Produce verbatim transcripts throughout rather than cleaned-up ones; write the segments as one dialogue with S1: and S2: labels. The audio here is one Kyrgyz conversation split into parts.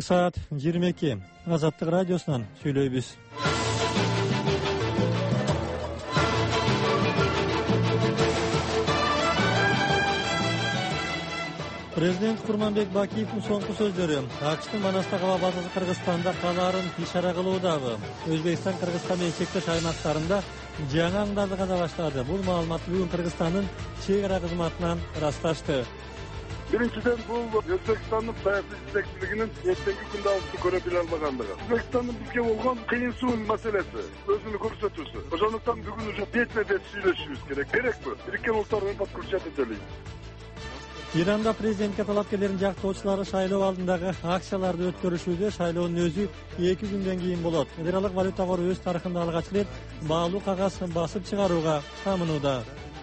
S1: саат жыйырма эки. Азаттык радиосунан сүйлөйбүз. Президент Курманбек Бакиевдин соңку сөздөрү АКШтын Манаста каба базасы Кыргызстанда калаарын ишара кылуудабы. Өзбекстан Кыргызстан менен чектеш аймактарында жаңы аңдарды каза баштады. Бул маалыматты бүгүн Кыргызстандын чек ара кызматынан ырасташты.
S2: Биринчиден, бул Өзбекстандын саясий жетекчилигинин эртеңки күндө алып көрө биле албагандыгы. Өзбекстандын бизге болгон кыйынчылык маселеси, өзүнү көрсөтүүсү. Ошондуктан бүгүн уже бетме бет сүйлөшүбүз керек. Керекпи? Бириккен Улуттар Уюмун подключать этелик.
S1: Иранда президентке талапкерлерин жактоочулары шайлоо алдындагы акцияларды өткөрүшүүдө шайлоонун өзү эки күндөн кийин болот. Федералдык валюта кору өз тарыхында алгач рет баалуу кагаз басып чыгарууга камынууда.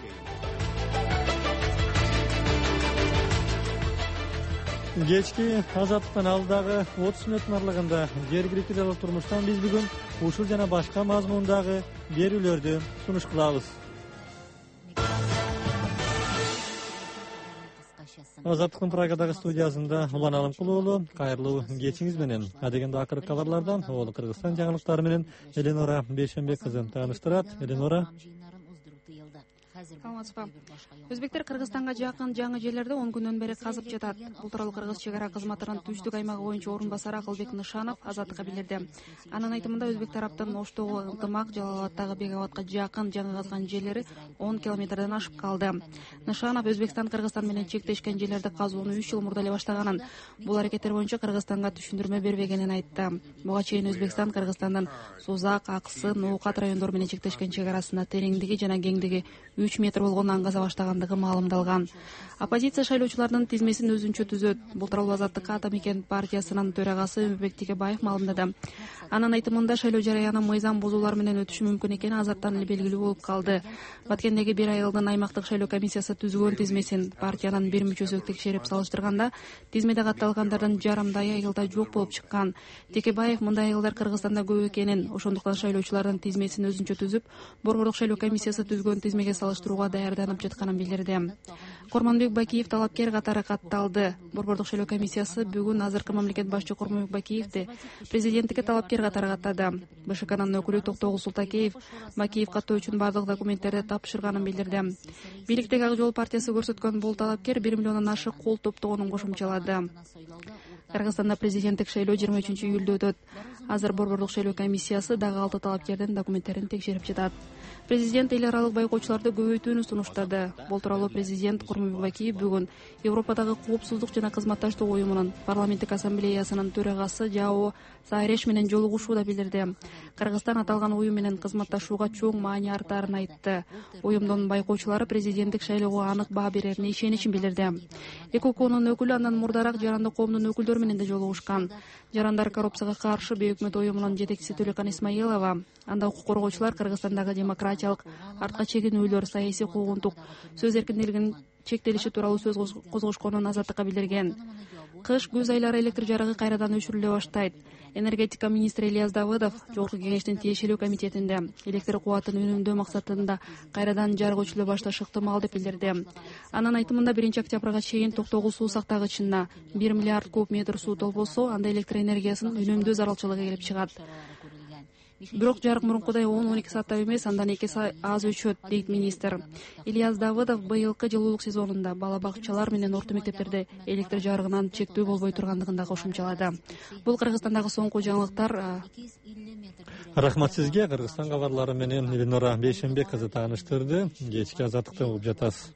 S1: Кечки азаттыктан алдагы отуз мүнөттүн аралыгында жергиликтүү турмуштан биз бүгүн ушул жана башка мазмундагы берүүлөрдү сунуш кылабыз. Азаттыктын Прагадагы студиясында Улан Алымкул уулу, кайрылуу кечиңиз менен. Адегенде акыркы кабарлардан Оолу Кыргызстан жаңылыктары менен Эленора Бейшенбек кызы тааныштырат. Эленора.
S3: Саламатсызбы. Өзбектер Кыргызстанга жакын жаңы жерлерде он күндөн бери казып жатат. Бул тууралуу Кыргыз чек ара кызматынын түштүк аймагы боюнча орун басары Акылбек Нышанов Азаттыкка билдирди. Анын айтымында Өзбек тараптын Оштогу ынтымак, Жалалабадтагы Беговатка жакын жаңы казган жерлери он километрден ашып калды. Нышанов Өзбекстан Кыргызстан менен чектешкен жерлерди казууну үч жыл мурда эле баштаганын, бул аракеттер боюнча Кыргызстанга түшүндүрмө бербегенин айтты. Буга чейин Өзбекстан Кыргызстандын Сузак, Аксы, Ноокат райондору менен чектешкен чек арасында тереңдиги жана кеңдиги үч метр болгон аң каза баштагандыгы маалымдалган. Оппозиция шайлоочулардын тизмесин өзүнчө түзөт. Бул тууралуу Азаттыкка Атамекен партиясынын төрагасы Өмүрбек Текебаев маалымдады. Анын айтымында шайлоо жараяны мыйзам бузуулар менен өтүшү мүмкүн экени азаттан эле белгилүү болуп калды. Баткендеги бир айылдын аймактык шайлоо комиссиясы түзгөн тизмесин партиянын бир мүчөсү текшерип салыштырганда тизмеде катталгандардын жарымдай айылда жок болуп чыккан. Текебаев мындай айылдар Кыргызстанда көп экенин, ошондуктан шайлоочулардын тизмесин өзүнчө түзүп, борбордук шайлоо комиссиясы түзгөн тизмеге салыштырууга даярданып жатканын билдирди. Курманбек Бакиев талапкер катары катталды. Борбордук шайлоо комиссиясы бүгүн азыркы мамлекет башчы Курманбек Бакиевди президенттикке талапкер катары каттады. БШКнын өкүлү Токтогул Султакеев Бакиев каттоо үчүн бардык документтерди тапшырганын билдирди. Бийликтеги Ак жол партиясы көрсөткөн бул талапкер бир миллиондон ашык кол топтогонун кошумчалады. Кыргызстанда президенттик шайлоо жыйырма үчүнчү июлда өтөт. Азыр борбордук шайлоо комиссиясы дагы алты талапкердин документтерин текшерип жатат. Президент эл аралык байкоочуларды көбөйтүүнү сунуштады. Бул тууралуу президент Курманбек Бакиев бүгүн Европадагы коопсуздук жана кызматташтык уюмунун парламенттик ассамблеясынын төрагасы Жао Сайреш менен жолугушууда билдирди. Кыргызстан аталган уюм менен кызматташууга чоң маани артаарын айтты. Уюмдун байкоочулары президенттик шайлоого анык баа берерине ишеничин билдирди. Эки укмунун өкүлү андан мурдараак Жарандык коомдун өкүлдөрү менен да жолугушкан. Жарандар коррупцияга каршы бейөкмөт уюмунун жетекчиси Төлөкан Исмаилова, анда укук коргоочулар Кыргызстандагы демократиялык артка чегинүүлөр, саясий куугунтук, сөз эркиндигинин чектелиши тууралуу сөз козгошконун Азаттыкка билдирген. Кыш күз айлары электр жарыгы кайрадан өчүрүлө баштайт. Энергетика министри Ильяс Давыдов Жогорку Кеңештин тиешелүү комитетинде электр кубатын үнөмдөө максатында кайрадан жарык өчүрүлө башташы ыктымал деп билдирди. Анын айтымында биринчи октябрга чейин Токтогул суу сактагычына бир миллиард куб метр суу толбосо, анда электр энергиясын үнөмдөө зарылчылыгы келип чыгат. Бирок жарык мурункудай он он эки сааттап эмес, андан эки аз өчөт, дейт министр. Ильяс Давыдов быйылкы жылуулук сезонунда бала бакчалар менен орто мектептерде электр жарыгынан чектөө болбой тургандыгын да кошумчалады. Бул Кыргызстандагы соңку жаңылыктар.
S1: Рахмат сизге. Кыргызстан кабарлары менен Эленора Бейшенбек кызы тааныштырды. Кечки азаттыкты угуп жатасыз.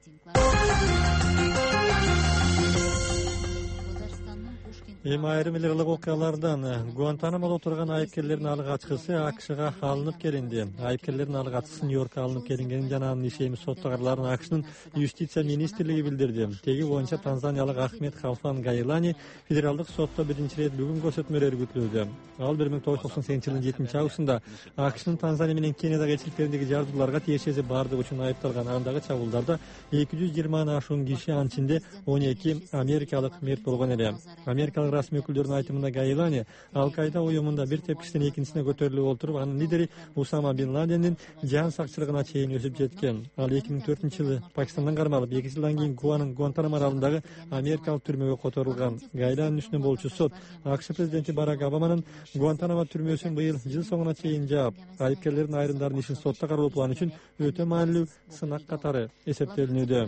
S1: Эми айрым эл аралык окуялардан Гуантанамодо турган айыпкерлердин алгачкысы АКШга алынып келинди. Айыпкерлердин алгачкысы Нью-Йоркко алынып келингенин жана анын иши эми соттогарларын АКШнын юстиция министрлиги билдирди. Теги боюнча танзаниялык Ахмед Халфан Гайлани федералдык сотто биринчи ирет бүгүн көрсөтмөлөр күтүлүүдө. Ал бир миң тогуз жүз токсон сегизинчи жылдын жетинчи августунда АКШнын Танзания менен Кениядагы элчиликтериндеги жардууларга тиешеси бардыгы үчүн айыпталган. Андагы чабуулдарда эки жүз жыйырмадан ашуун киши, анын ичинде он эки америкалык мерт болгон эле. Америкалык Пакистандагы расмий өкүлдөрдүн айтымында Гайлани Ал-Кайда уюмунда бир тепкичтен экинчисине көтөрүлүп олтуруп, анын лидери Усама бин Ладендин жан сакчылыгына чейин өсүп жеткен. Ал эки миң төртүнчү жылы Пакистандан кармалып, эки жылдан кийин Гуанын Гуантанамо аралындагы америкалык түрмөгө которулган. Гайланын үстүнөн болчу сот АКШ президенти Барак Обаманын Гуантанамо түрмөсүн быйыл жыл соңуна чейин жаап, айыпкерлердин айрымдарынын ишин сотто каралуу планы үчүн өтө маанилүү сынак катары эсептелинүүдө.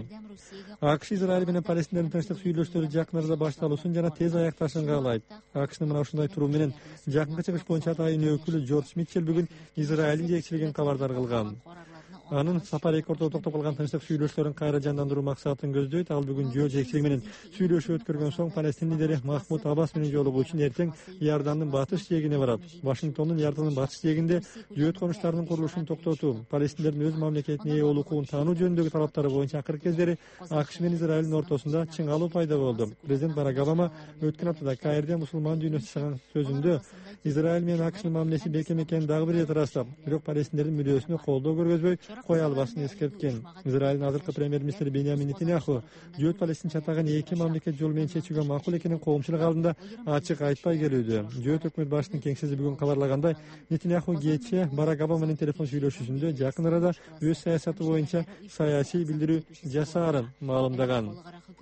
S1: АКШ Израиль менен Палестиндердин тынчтык сүйлөшүүлөрү жакын арада башталуусун жана тез аякташын каалайт. АКШнын мына ушундай туруу менен Жакынкы Чыгыш боюнча атайын өкүлү Джордж Митчелл бүгүн Израилдин жетекчилигин кабардар кылган. Анын сапары эки ортодо токтоп калган тынчтык сүйлөшүүлөрүн кайра жандандыруу максатын көздөйт. Ал бүгүн жөө жетекчилиги менен сүйлөшүү өткөргөн соң Палестин лидери Махмуд Аббас менен жолугуу үчүн эртең Иордандын батыш жээгине барат. Вашингтондун Иордандын батыш жээгинде жөөт конуштарынын курулушун токтотуу, палестиндердин өз мамлекетине ээ болуу укугун таануу жөнүндөгү талаптары боюнча акыркы кездери АКШ менен Израилдин ортосунда чыңалуу пайда болду. Президент Барак Обама өткөн аптада Каирде мусулман дүйнөсү чыган сөзүндө Израиль менен АКШнын мамилеси бекем экенин дагы бир ирет ырастап, бирок палестиндердин мүдөөсүнө колдоо көргөзбөй кое албасын эскерткен. Израилдин азыркы премьер-министри Беньямин Нетаньяху жөөт Палестин чатагын эки мамлекет жолу менен чечүүгө макул экенин коомчулук алдында ачык айтпай келүүдө. Жөөт өкмөт башчынын кеңсеси бүгүн кабарлагандай, Нетаньяху кечээ Барак Обама менен телефон сүйлөшүүсүндө жакын арада өз саясаты боюнча саясий билдирүү жасаарын маалымдаган.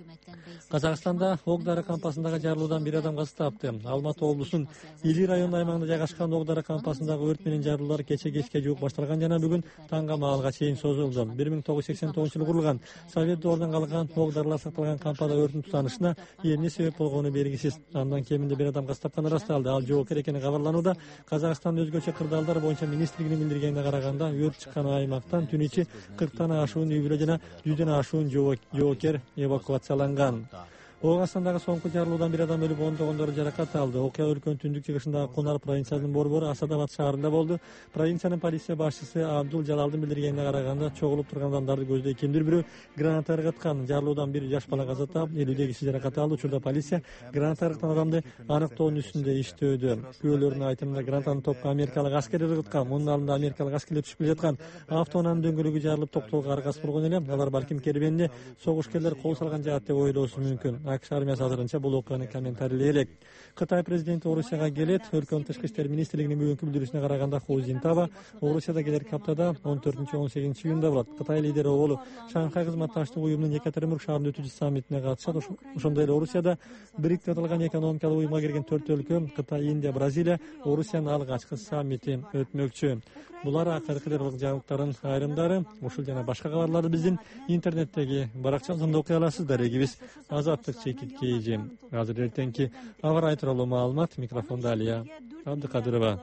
S1: Казакстанда Ок-Дары кампасындагы жарылуудан бир адам каза тапты. Алматы облусунун Или районунун аймагында жайгашкан Ок-Дары кампасындагы өрт менен жарылуулар кече кечке жуук башталган жана бүгүн таңга маалга чейин созулду. бир миң тогуз жүз сексен тогузунчу жылы курулган Совет доорунан калган Ок-Дарылар сакталган кампада өрттүн тутанышына эмне себеп болгону белгисиз. Андан кеминде бир адам каза тапканы ырасталды. Ал жоокер экени кабарланууда. Казакстандын өзгөчө кырдаалдар боюнча министрлигинин билдиргенине караганда, өрт чыккан аймактан түн ичи кырктан ашуун үй бүлө жана жүздөн ашуун жоокер эвакуацияланган. Оогастандагы соңку жарылуудан бир адам өлүп, ондогондору жаракат алды. Окуя өлкөнүн түндүк чыгышындагы Кунар провинциясынын борбору Асадабад шаарында болду. Провинциянын полиция башчысы Абдул Жалалдын билдиргенине караганда, чогулуп турган адамдарды көздөй кимдир бирөө граната ыргыткан. Жарылуудан бир жаш бала каза тап, элүүдөй киши жаракат алды. Учурда полиция граната ыргыткан адамды аныктоонун үстүндө иштөөдө. Күбөлөрдүн айтымында гранатаны топко америкалык аскер ыргыткан. Мунун алдында америкалык аскерлер түшүп келе жаткан автоунаанын дөңгөлөгү жарылып токтоого аргасыз болгон эле. Алар балким кербенине согушкерлер кол салган жаат деп ойлоосу мүмкүн. АКШ армиясы азырынча бул окуяны комментарийлей элек. Кытай президенти Орусияга келет. Өлкөнүн тышкы иштер министрлигинин бүгүнкү билдирүүсүнө караганда, Ху Цзинтао Орусияда келерки аптада он төртүнчү он сегизинчи июнда болот. Кытай лидери Оолу Шанхай кызматташтык уюмунун Екатеринбург шаарында өтүүчү саммитине катышат. Ошондой эле Орусияда бирикте аталган экономикалык уюмга кирген төрт өлкө Кытай, Индия, Бразилия Орусиянын алгачкы саммити өтмөкчү. Булар акыркы дерлик жаңылыктардын айрымдары. Ушул жана башка кабарларды биздин интернеттеги баракчабызда окуй аласыздар. Эгибиз Азаттык чекит кейжи. Азыр эртеңки аба райы тууралуу маалымат. Микрофондо Алия Абдыкадырова.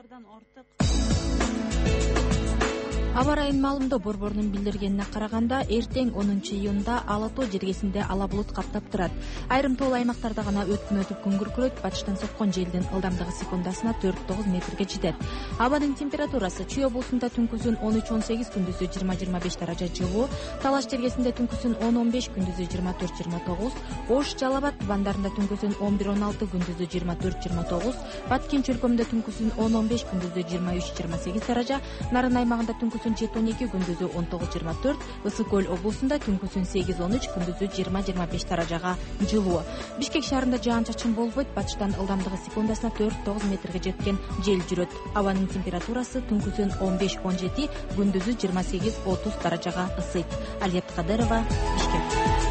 S4: Аба райынын маалымдоо борборунун билдиргенине караганда, эртең онунчу июнда Ала тоо жергесинде ала булут каптап турат. Айрым тоолуу аймактарда гана өткүн өтүп күн күркүрөйт. Батыштан соккон желдин ылдамдыгы секундасына төрт тогуз метрге жетет. Абанын температурасы Чүй облусунда түнкүсүн он үч он сегиз, күндүзү жыйырма жыйырма беш даража жылуу, Талаш жергесинде түнкүсүн он он беш, күндүзү жыйырма төрт жыйырма тогуз, Ош, Жалал Абад тубандарында түнкүсүн он бир он алты, күндүзү жыйырма төрт жыйырма тогуз, Баткенч өлкөмүндө түнкүсүн он он беш, күндүзү жыйырма үч жыйырма сегиз даража, Нарын аймагында түнкүсүн жети он эки, күндүзү он тогуз жыйырма төрт, Ысык көл облусунда түнкүсүн сегиз он үч, күндүзү жыйырма жыйырма беш даражага жылуу. Бишкек шаарында жаан-чачын болбойт. Батыштан ылдамдыгы секундасына төрт тогуз метрге жеткен жел жүрөт. Абанын температурасы түнкүсүн он беш он жети, күндүзү жыйырма сегиз отуз даражага ысыйт. Алия Абдыкадырова, Бишкек.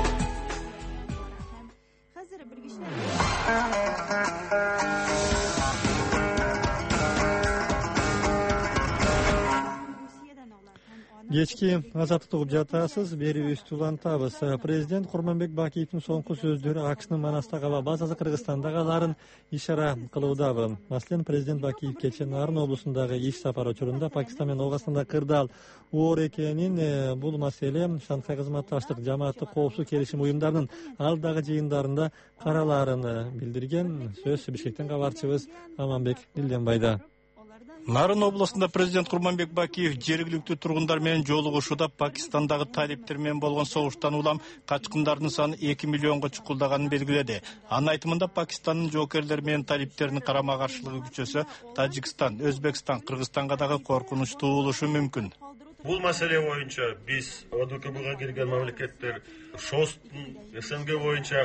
S1: Кечки азаттык угуп жатасыз, берүүбүздү улантабыз. Президент Курманбек Бакиевдин соңку сөздөрү АКШнын Манастагы аба базасы Кыргызстандагы аларын ишара кылуудабы. Маселен, президент Бакиев кечээ Нарын облусундагы иш сапары учурунда Пакистан менен Оогастанда кырдаал оор экенин, бул маселе Шанхай кызматташтык жамааттык коопсуздук келишим уюмдарынын алдагы жыйындарында каралаарын билдирген. Сөз Бишкектен кабарчыбыз Аманбек Дилденбайда.
S5: Нарын областында президент Курманбек Бакиев жергиликтүү тургундар менен жолугушууда Пакистандагы талиптер менен болгон согуштан улам качкындардын саны эки миллионго чукулдаганын белгиледи. Анын айтымында Пакистандын жоокерлери менен талиптердин карама каршылыгы күчөсө, Тажикстан, Өзбекстан, Кыргызстанга дагы коркунуч туулушу мүмкүн.
S6: Бул маселе боюнча биз ОДКБга кирген мамлекеттер ШОСтун СНГ боюнча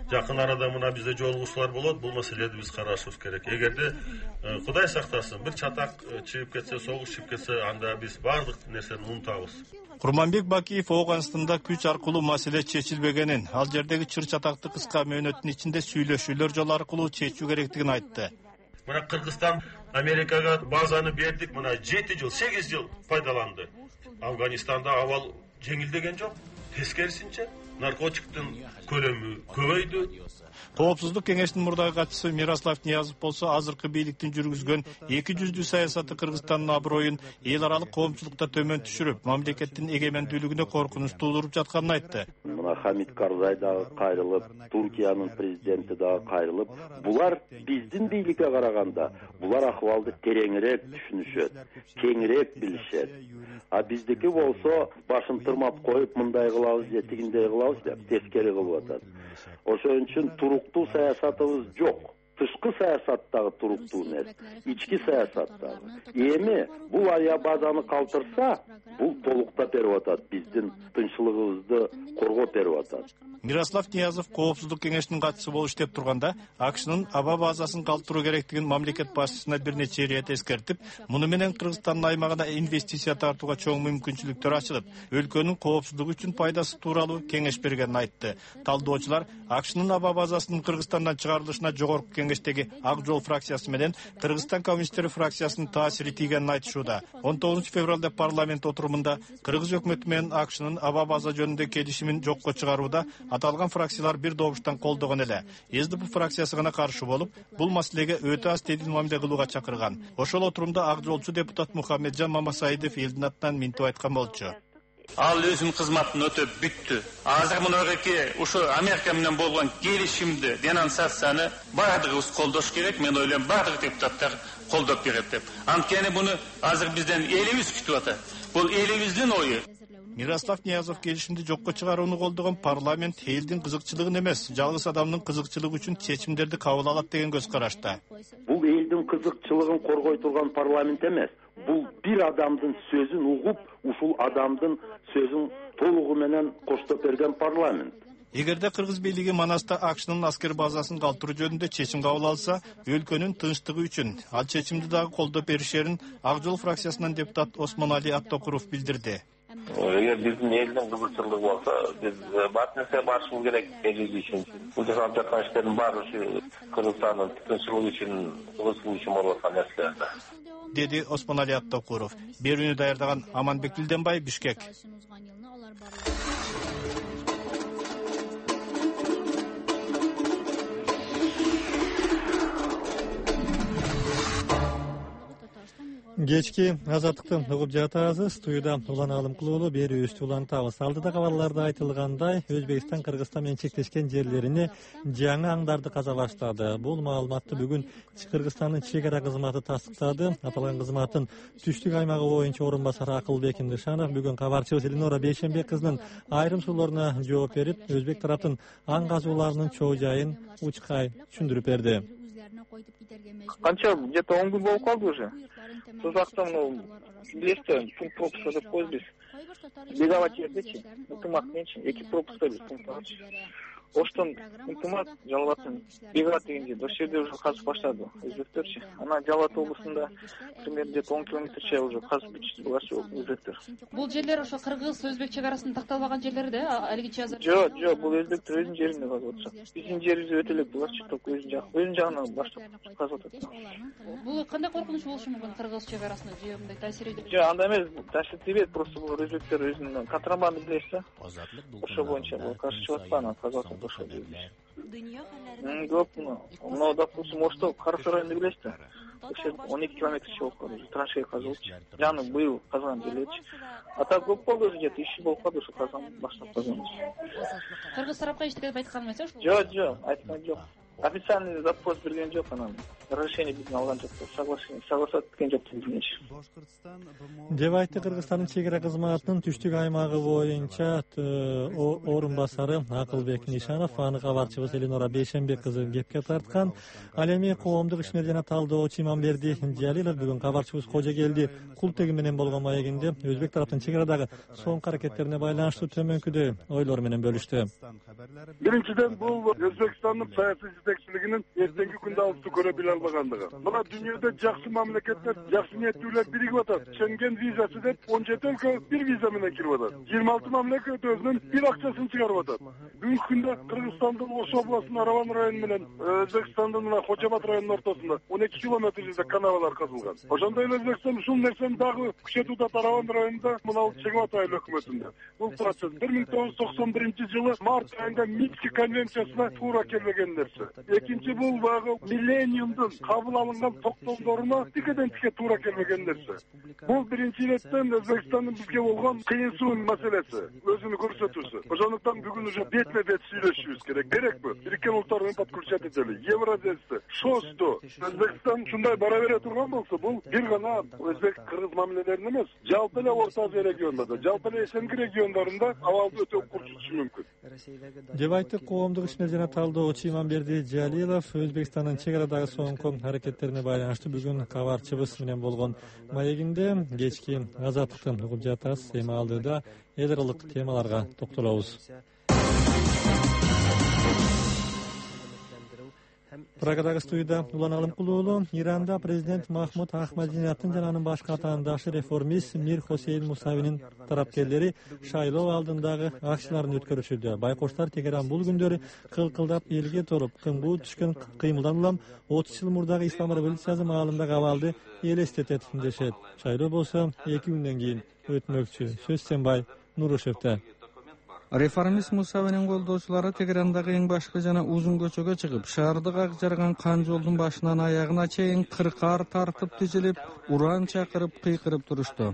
S6: Жакын арада мына бизде жолугушуулар болот, бул маселени биз карашыбыз керек. Эгерде Кудай сактасын, бир чатак чыгып кетсе, согуш чыгып кетсе, анда биз баардык нерсени унутабыз.
S5: Курманбек Бакиев Ооганстанда күч аркылуу маселе чечилбегенин, ал жердеги чыр чатакты кыска мөөнөттүн ичинде сүйлөшүүлөр жолу аркылуу чечүү керектигин айтты.
S6: Мына Кыргызстан Америкага базаны бердик, мына жети жыл, сегиз жыл пайдаланды. Афганистанда абал жеңилдеген жок, тескерисинче наркотиктин көлөмү көбөйдү.
S5: Коопсуздук кеңешинин мурдагы катчысы Мирослав Ниязов болсо азыркы бийликтин жүргүзгөн эки жүздүү саясаты Кыргызстандын аброюн эл аралык коомчулукта төмөн түшүрүп, мамлекеттин эгемендүүлүгүнө коркунуч туудуруп жатканын айтты.
S7: Мына Хамид Карзай дагы кайрылып, Туркиянын президенти дагы кайрылып, булар биздин бийликке караганда булар акыбалды тереңирээк түшүнүшөт, кеңирээк билишет. А биздики болсо башын тырмап коюп, мындай кылабыз же тигиндей кылабыз деп тескери кылып атат. Ошон үчүн туруктуу саясатыбыз жок. Тышкы саясаттагы туруктуу эмес, ички саясаттагы. Эми бул ая базаны калтырса, бул толуктап берип атат, биздин тынччылыгыбызды коргоп берип атат.
S5: Мирослав Ниязов Коопсуздук кеңешинин катчысы болуп иштеп турганда, АКШнын аба базасын калтыруу керектигин мамлекет башчысына бир нече ирет эскертип, муну менен Кыргызстандын аймагына инвестиция тартууга чоң мүмкүнчүлүктөр ачылып, өлкөнүн коопсуздугу үчүн пайдасы тууралуу кеңеш бергенин айтты. Талдоочулар АКШнын аба базасынын Кыргызстандан чыгарылышына жогорку кеңештеги Ак жол фракциясы менен Кыргызстан коммунисттери фракциясынын таасири тийгенин айтышууда. он тогузунчу февралда парламент отурумунда Кыргыз өкмөтү менен АКШнын аба база жөнүндө келишимин жокко чыгарууда аталган фракциялар бир добуштан колдогон эле. СДП фракциясы гана каршы болуп, бул маселеге өтө аз тедил мамиле кылууга чакырган. Ошол отурумда ак жолчу депутат Мухаммеджан Мамасаидов элдин атынан минтип айткан болчу.
S8: Ал өзүнүн кызматын өтөп бүттү. Азыр мынагы ушу Америка менен болгон келишимди, денонсацияны баардыгыбыз колдош керек. Мен ойлойм, баардык депутаттар колдоп берет деп. Анткени буну азыр бизден элибиз күтүп атат. Бул элибиздин ою.
S5: Мирослав Ниязов келишимди жокко чыгарууну колдогон парламент элдин кызыкчылыгын эмес, жалгыз адамдын кызыкчылыгы үчүн чечимдерди кабыл алат деген көз карашта.
S7: Бул элдин кызыкчылыгын коргой турган парламент эмес. Бул бир адамдын сөзүн угуп, ушул адамдын сөзүн толугу менен коштоп берген парламент.
S5: Эгерде Кыргыз бийлиги Манаста АКШнын аскер базасын калтыруу жөнүндө чечим кабыл алса, өлкөнүн тынчтыгы үчүн ал чечимди дагы колдоп беришерин Ак жол фракциясынан депутат Осмонали Аттокуров билдирди.
S9: Эгер биздин элдин кызыкчылыгы болсо, биз баардык нерсе барышыбыз керек элибиз үчүн. Бул жасалып жаткан иштердин баары ушу Кыргызстандын тынччылыгы үчүн, кызыкчылыгы үчүн болуп аткан нерселер.
S5: Деди Осмонали Аттокуров. Берүүнү даярдаган Аманбек Билденбай, Бишкек.
S1: Кечки азаттыкты угуп жатабыз. Студияда Улан Алымкулуулу берүүбүздү улантабыз. Алдыда кабарларда айтылгандай, Өзбекстан Кыргызстан менен чектешкен жерлерине жаңы аңдарды каза баштады. Бул маалыматты бүгүн Кыргызстандын чек ара кызматы тастыктады. Аталган кызматтын түштүк аймагы боюнча орун басары Акылбек Ндышанов бүгүн кабарчыбыз Элинора Бейшенбек кызынын айрым суроолоруна жооп берип, Өзбек тараптын аң казууларынын чоо жайын учкай түшүндүрүп берди.
S10: Канча где-то он күн болуп калды уже. Сол жакта мына билесиз, пункт пропуска деп коебуз биз. Беговать жердечи, ынтымак менчи эки пропуска биз пункт. Оштон ынтымак Жалал-Абадтын Беговать деген жерде, ошол жерде уже казып баштады өзбектерчи. Ана Жалал-Абад облусунда примерно где-то он километрче уже казып бүтүштү өзбектер.
S3: Бул жерлер ошо кыргыз өзбек чек арасында такталбаган жерлер да, алигичи азыр.
S10: Жок, жок, бул өзбектер өзүнүн жеринде казып атышат. Биздин жерибиз өтө эле буларчы только өзүнүн жагы, өзүнүн жагынан баштап казып атат.
S3: Бул кандай коркунуч болушу мүмкүн кыргыз чек арасында же мындай таасир этет?
S10: Жок, андай эмес, таасир этпейт, просто бул өзбектер өзүнүн контрабанда билесиз да. Ошо боюнча бул каршы чыгып аткан, казып атат ошо. Көп, но, допустим, Ошто Карасы районунда билесиз да. Ошо он эки километр болуп калды, траншея казылчу. Жаны быйыл казган жерлерчи. А так көп болду, где-то үч жыл болуп калды ошо казган, баштап казган.
S3: Кыргыз тарапка эчтеке деп айткан эмес, ошо?
S10: Жок, жок, айткан жок. Официальный запрос берген жок анан. разрешение бизден алган жокпуз, соглашение согласовать эткен жокпуз билгенче.
S1: деп айтты Кыргызстандын чегара кызматынын түштүк аймагы боюнча орун басары Акылбек Нишанов. Аны кабарчыбыз Эленора Бейшенбек кызы кепке тарткан. Ал эми коомдук ишмер жана талдоочу Иманберди Жалилов бүгүн кабарчыбыз Кожогелди Култеги менен болгон маегинде өзбек тараптын чегарадагы соңку аракеттерине байланыштуу төмөнкүдөй ойлор менен бөлүштү.
S2: Биринчиден бул Өзбекстандын саясий жетекчилигинин эртеңки күндө алысты көрө биле албагандыгы. Мына дүйнөдө жакшы мамлекеттер, жакшы ниеттүүлөр биригип атат. Шенген визасы деп он жети өлкө бир виза менен кирип атат. жыйырма алты мамлекет өзүнүн бир акчасын чыгарып атат. Бүгүнкү күндө Кыргызстандын Ош областынын Араван району менен Өзбекстандын мына Хочабад районунун ортосунда он эки километр жерде канавалар казылган. Ошондой эле Өзбекстан ушул нерсени дагы күчөтүп атат Араван районунда, мына Чегемат айыл өкмөтүндө. Бул процесс бир миң тогуз жүз токсон биринчи жылы март айында Минск конвенциясына туура келбеген нерсе. Экинчи бул багы миллениумдун кабыл алынган токтомдоруна тикеден тике туура келбеген нерсе. Бул биринчи иреттен Өзбекстандын бизге болгон кыйынчылык маселеси, өзүнү көрсөтүүсү. Ошондуктан бүгүн уже бетме бет сүйлөшүбүз керек. Керекпи? Бириккен Улуттар Уюмун подключатель, Евразияльсы, ШОСТу. Өзбекстан ушундай бара бере турган болсо, бул бир гана өзбек-кыргыз мамилелерин эмес, жалпы эле Орто Азия регионунда, жалпы эле эсенки региондорунда абалды өтө курчутушу мүмкүн.
S1: деп айтты коомдук ишмер жана талдоочу Иманберди Жалилов. Өзбекстандын чегарадагы соңку аракеттерине байланыштуу бүгүн кабарчыбыз менен болгон маегинде кечки азаттыктын угуп жатасыз. Эми алдыда эл аралык темаларга токтолобуз. Прагадагы студияда Улан Алымкулуулу. Иранда президент Махмуд Ахмадинежаддын жана анын башка атаандашы реформист Мир Хосейн Мусавинин тарапкерлери шайлоо алдындагы акцияларын өткөрүшүүдө. Байкоштар Тегеран бул күндөрү кылкылдап элге торуп, кымбуу түшкөн кыймылдан улам отуз жыл мурдагы ислам революциясы маалындагы абалды элестетет дешет. Шайлоо болсо эки күндөн кийин өтмөкчү. Сөз Сенбай Нурушевде.
S11: Реформист Мусавинин колдоочулары Тегерандагы эң башкы жана узун көчөгө чыгып, шаарды ак жарган кан жолдун башынан аягына чейин кыркар тартып тизилип, уран чакырып, кыйкырып турушту.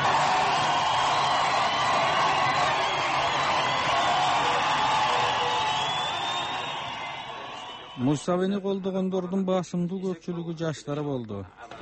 S11: Мусавини колдогондордун басымдуу көпчүлүгү жаштар болду.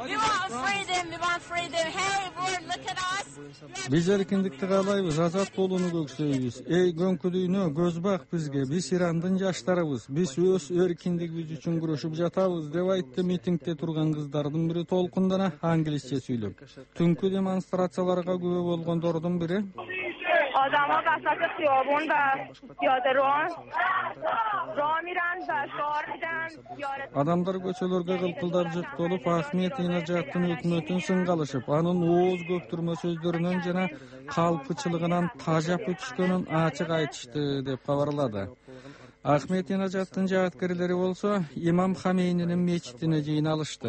S11: Биз эркиндикти каалайбыз, азат болууну көксөйбүз. Эй көңкүдүйнө, көз бак бизге, биз Ирандын жаштарыбыз, биз өз эркиндигибиз үчүн күрөшүп жатабыз, деп айтты митингде турган кыздардын бири толкундана англисче сүйлөп. Түнкү демонстрацияларга күбө болгондордун бири
S12: آدم‌ها وسط خیابون و پیاده رو راه میرن و شعار میدن.
S11: Адамдар көчөлөргө кылкылдап жыктолуп, Ахмет Инажаттын өкмөтүн сынгалышып, анын ооз көптүрмө сөздөрүнөн жана калпычылыгынан тажап өтүшкөнүн ачык айтышты деп кабарлады. Ахмет Инажаттын жааткерлери болсо Имам Хамейнинин мечитине жыйналышты.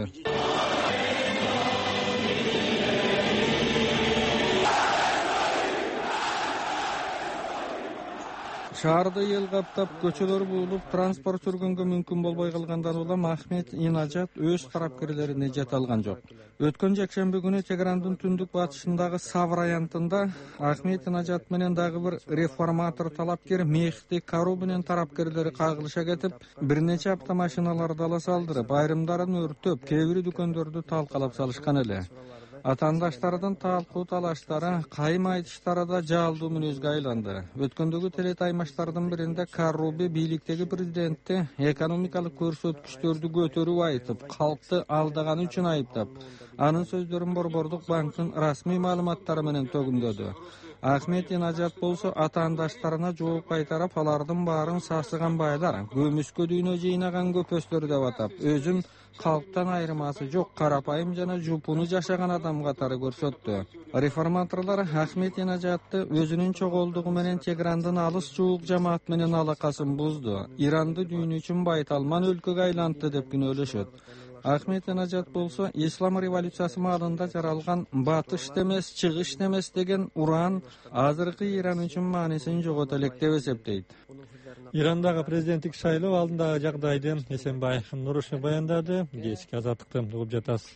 S11: Шаарды ел каптап, көчөлөр буулуп, транспорт жүргөнгө мүмкүн болбой калгандан улам Ахмет Инажат өз тарапкерлерине жете алган жок. Өткөн жекшемби күнү Тегерандын түндүк батышындагы Сав районунда Ахмет Инажат менен дагы бир реформатор талапкер Мехди Кару менен тарапкерлери кагылыша кетип, бир нече автомашиналарды ала салдырып, айрымдарын өртөп, кээ бир дүкөндөрдү талкалап салышкан эле. Атаандаштардын талкуу талаштары, кайым айтыштары да жалдуу мүнөзгө айланды. Өткөндөгү телетаймаштардын биринде Карруби бийликтеги президентти экономикалык көрсөткүчтөрдү көтөрүп айтып, калкты алдаганы үчүн айыптап, анын сөздөрүн Борбордук банктын расмий маалыматтары менен төгүндөдү. Ахмет Инажат болсо атаандаштарына жооп кайтарып, алардын баарын сасыган байлар, көмүскө дүйнө жыйнаган көпөстөр деп атап, өзүн калктан айырмасы жок карапайым жана жупуну жашаган адам катары көрсөттү. Реформаторлор Ахмет Инажатты өзүнүн чогулдугу менен Тегерандын алыс жуук жамаат менен алакасын бузду, Иранды дүйнө үчүн байталман өлкөгө айлантты деп күнөөлөшөт. Ахмет Инажат болсо ислам революциясы маалында жаралган батыш демес, чыгыш демес деген уран азыркы Иран үчүн маанисин жогото элек деп эсептейт.
S1: Ирандагы президенттик шайлоо алдындагы жагдайды Эсенбай Нурушев баяндады. Кечки азаттыкты угуп жатасыз.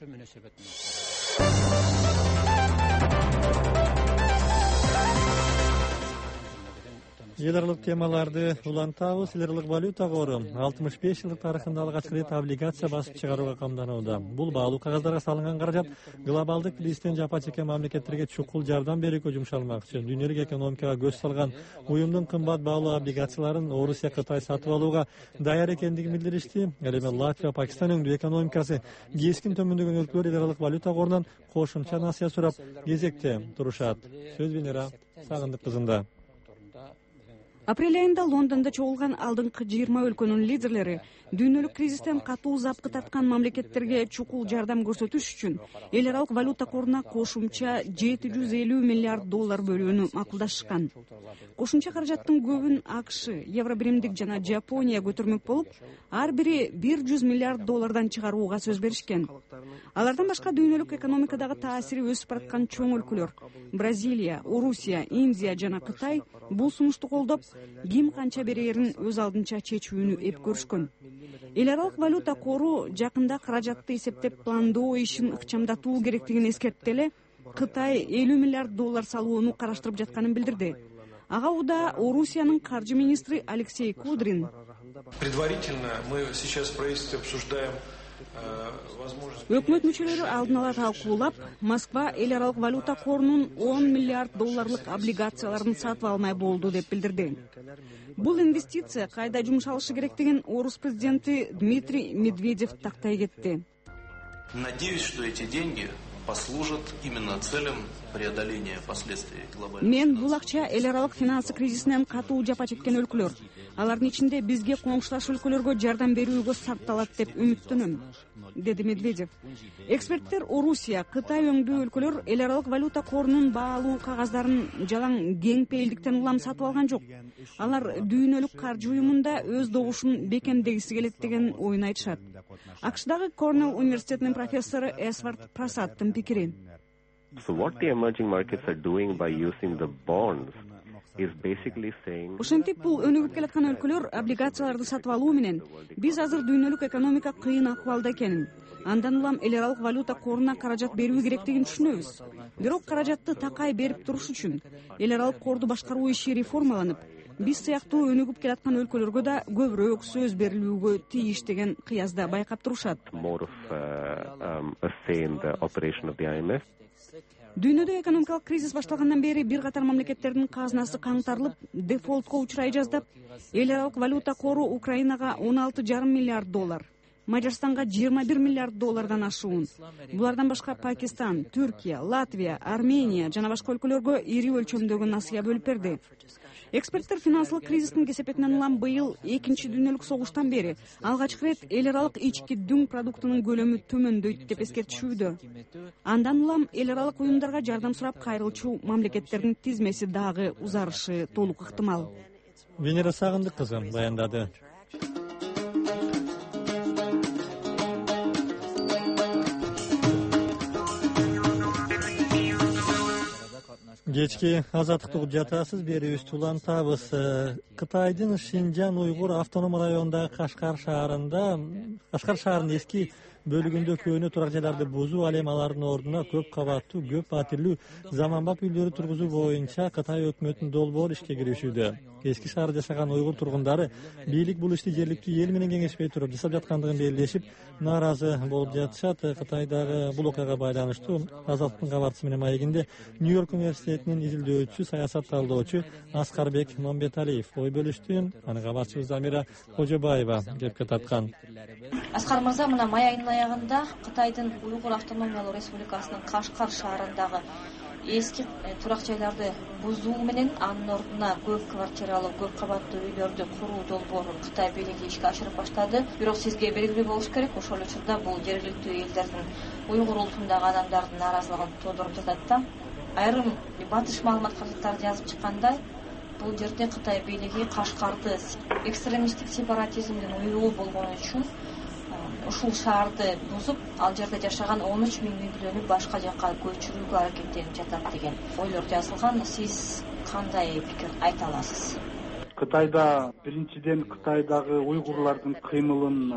S1: эл аралык темаларды улантабыз. Эл аралык валюта кору алтымыш беш жылдык тарыхында алгач рет облигация басып чыгарууга камданууда. Бул баалуу кагаздарга салынган каражат глобалдык кризистен жапа чеккен мамлекеттерге чукул жардам берүүгө жумшалмакчы. Дүйнөлүк экономикага көз салган уюмдун кымбат баалуу облигацияларын Орусия, Кытай сатып алууга даяр экендигин билдиришти. Ал эми Латвия, Пакистан өңдүү экономикасы кескин төмөндөгөн өлкөлөр эл аралык валюта корунан кошумча насыя сурап кезекте турушат. Сөз Венера Сагындык кызында.
S3: Апрель айында Лондонда чогулган алдыңкы жыйырма өлкөнүн лидерлери дүйнөлүк кризистен катуу запкы тарткан мамлекеттерге чукул жардам көрсөтүш үчүн эл аралык валюта коруна кошумча жети жүз элүү миллиард доллар бөлүүнү макулдашкан. Кошумча каражаттын көбүн АКШ, Евробиримдик жана Жапония көтөрмөк болуп, ар бири бир жүз миллиард доллардан чыгарууга сөз беришкен. Алардан башка дүйнөлүк экономикадагы таасири өсүп бараткан чоң өлкөлөр Бразилия, Орусия, Индия жана Кытай бул сунушту колдоп, ким канча берерин өз алдынча чечүүнү эп көрүшкөн. Эл аралык валюта кору жакында каражатты эсептеп пландоо ишин ыкчамдатуу керектигин эскертти эле Кытай элүү миллиард доллар салууну караштырып жатканын билдирди. Ага уда Орусиянын каржы министри Алексей Кудрин.
S13: Предварительно мы сейчас в правительстве обсуждаем
S3: Өкмөт мүчөлөрү алдын ала талкуулап, Москва эл аралык валюта корунун он миллиард долларлык облигацияларын сатып алмай болду деп билдирди. Бул инвестиция кайда жумшалышы керектигин Орус президенти Дмитрий Медведев тактай кетти.
S14: Надеюсь, что эти деньги послужат именно целям преодоления последствий глобального.
S3: Мен бул акча эл аралык финансы кризисинен катуу жапа чеккен өлкөлөр, алардын ичинде бизге коңшулаш өлкөлөргө жардам берүүгө сарпталат деп үмүттөнөм, деди Медведев. Эксперттер Орусия, Кытай өңдүү өлкөлөр эл аралык валюта корунун баалуу кагаздарын жалаң кең пейилдиктен улам сатып алган жок. Алар дүйнөлүк каржы уюмунда өз добушун бекемдегиси келет деген оюн айтышат. АКШдагы Корнелл университетинин профессору Эсвард Прасадтын пикири.
S15: So what the emerging markets are doing by using the bonds is basically saying.
S3: Ошентип бул өнүгүп келаткан өлкөлөр облигацияларды сатып алуу менен биз азыр дүйнөлүк экономика кыйын акыбалда экенин, андан улам эл аралык валюта коруна каражат берүү керектигин түшүнөбүз. Бирок каражатты такай берип туруш үчүн эл аралык корду башкаруу иши реформаланып, биз сыяктуу өнүгүп келаткан өлкөлөргө да көбүрөөк сөз берилүүгө тийиш деген кыязда байкап турушат.
S15: More of uh, um, a say in the operation of the I M F.
S3: Дүйнөдө экономикалык кризис башталгандан бери бир катар мамлекеттердин казынасы каңтарылып, дефолтко учурай жаздап, эл аралык валюта кору Украинага он алты жарым миллиард доллар, Мажарстанга жыйырма бир миллиард доллардан ашуун. Булардан башка Пакистан, Түркия, Латвия, Армения жана башка өлкөлөргө ири өлчөмдөгү насыя бөлүп берди. Эксперттер финансылык кризистин кесепетинен улам быйыл экинчи дүйнөлүк согуштан бери алгачкы рет эл аралык ички дүң продуктунун көлөмү төмөндөйт деп эскертишүүдө. Андан улам эл аралык уюмдарга жардам сурап кайрылчу мамлекеттердин тизмеси дагы узарышы толук ыктымал.
S1: Венера Сагындык кызы баяндады. Кечки азаттыкты угуп жатасыз, берүүбүздү улантабыз. Кытайдын Шинжан уйгур автоном районундагы Кашкар шаарында, Кашкар шаарынын эски бөлүгүндө көөнө турак жайларды бузуу, ал эми алардын ордуна көп кабаттуу, көп батирлүү заманбап үйлөрү тургузуу боюнча Кытай өкмөтүнүн долбоор ишке киришүүдө. Эски шаарда жашаган уйгур тургундары бийлик бул ишти жергиликтүү эл менен кеңешпей туруп жасап жаткандыгын белгилешип, нааразы болуп жатышат. Кытайдагы бул окуяга байланыштуу Азаттыктын кабарчысы менен маегинде Нью-Йорк университетинин изилдөөчүсү, саясат талдоочу Аскарбек Момбеталиев ой бөлүштү. Аны кабарчыбыз Замира Кожобаева кепке тарткан.
S16: Аскар мырза, мына май айынын аягында Кытайдын Уйгур автономиялык республикасынын Кашкар шаарындагы эски турак жайларды бузуу менен анын ордуна көп квартиралуу, көп кабаттуу үйлөрдү куруу долбоорун Кытай бийлиги ишке ашырып баштады. Бирок сизге белгилүү болуш керек, ошол учурда бул жергиликтүү элдердин, уйгур улутундагы адамдардын нааразылыгын туудуруп жатат да. Айрым батыш маалымат каражаттары жазып чыккандай, бул жерде Кытай бийлиги Кашкарды экстремисттик сепаратизмдин уюлу болгон үчүн ушул шаарды бузуп, ал жерде жашаган он үч миң үйлөнү башка жакка көчүрүүгө аракеттенип жатат деген ойлор жазылган. Сиз кандай пикир айта аласыз?
S17: Кытайда биринчиден Кытайдагы уйгурлардын кыймылын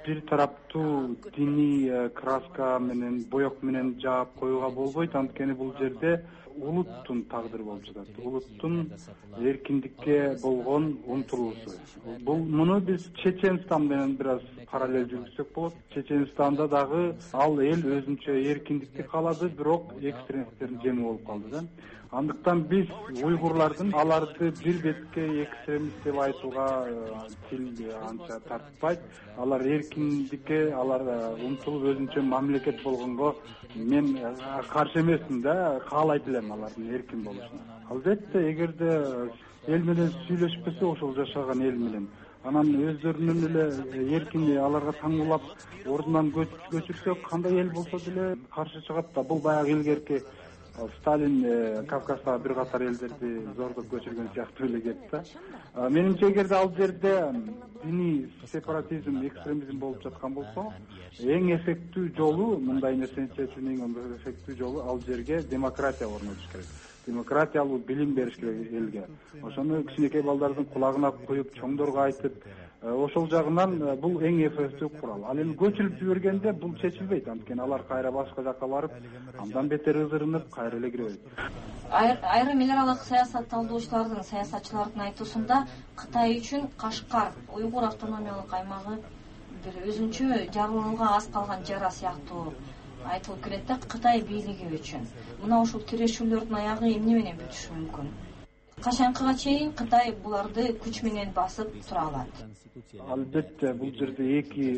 S17: бир тараптуу диний краска менен боек менен жаап коюуга болбойт. Анткени бул жерде улуттун тагдыры болуп жатат, улуттун эркиндикке болгон умтулуусу. Бул муну биз Чеченстан менен бир аз параллель жүргүзсөк болот. Чеченстанда дагы ал эл өзүнчө эркиндикти каалады, бирок экстремисттердин жеми болуп калды да. Андыктан биз уйгурлардын аларды бир бетке экстремист деп айтууга тил анча тартпайт. Алар эркиндикке, алар умтулуп өзүнчө мамлекет болгонго мен каршы эмесмин да, каалайт элем алардын эркин болушуна. Албетте, эгерде эл менен сүйлөшпөсө ошол жашаган эл менен, анан өздөрүнүн эле эркин аларга таңуулап ордунан көчүрсөк, кандай эл болсо деле каршы чыгат да. Бул баягы илгерки Сталин Кавказдагы бир катар элдерди зордоп көчүргөн сыяктуу эле кеп да. Менимче, эгерде ал жерде диний сепаратизм, экстремизм болуп жаткан болсо, эң эффектүү жолу, мындай нерсени чечүүнүн эң эффектүү жолу ал жерге демократия орнотуш керек. Демократиялуу билим бериш керек элге. Ошону кичинекей балдардын кулагына коюп, чоңдорго айтып, ошол жагынан бул эң эффектүү курал. Ал эми көчүрүп жибергенде бул чечилбейт, анткени алар кайра башка жакка барып, андан бетер ызырынып, кайра эле кире берет.
S16: Айрым эл аралык саясат талдоочулардын, саясатчылардын айтуусунда Кытай үчүн Кашкар, Уйгур автономиялык аймагы бир өзүнчө жабылууга аз калган жара сыяктуу айтылып келет да, Кытай бийлиги үчүн. Мына ушул тирешүүлөрдүн аягы эмне менен бүтүшү мүмкүн? Качанкыга чейин Кытай буларды күч менен басып тура алат?
S17: Албетте, бул жерде эки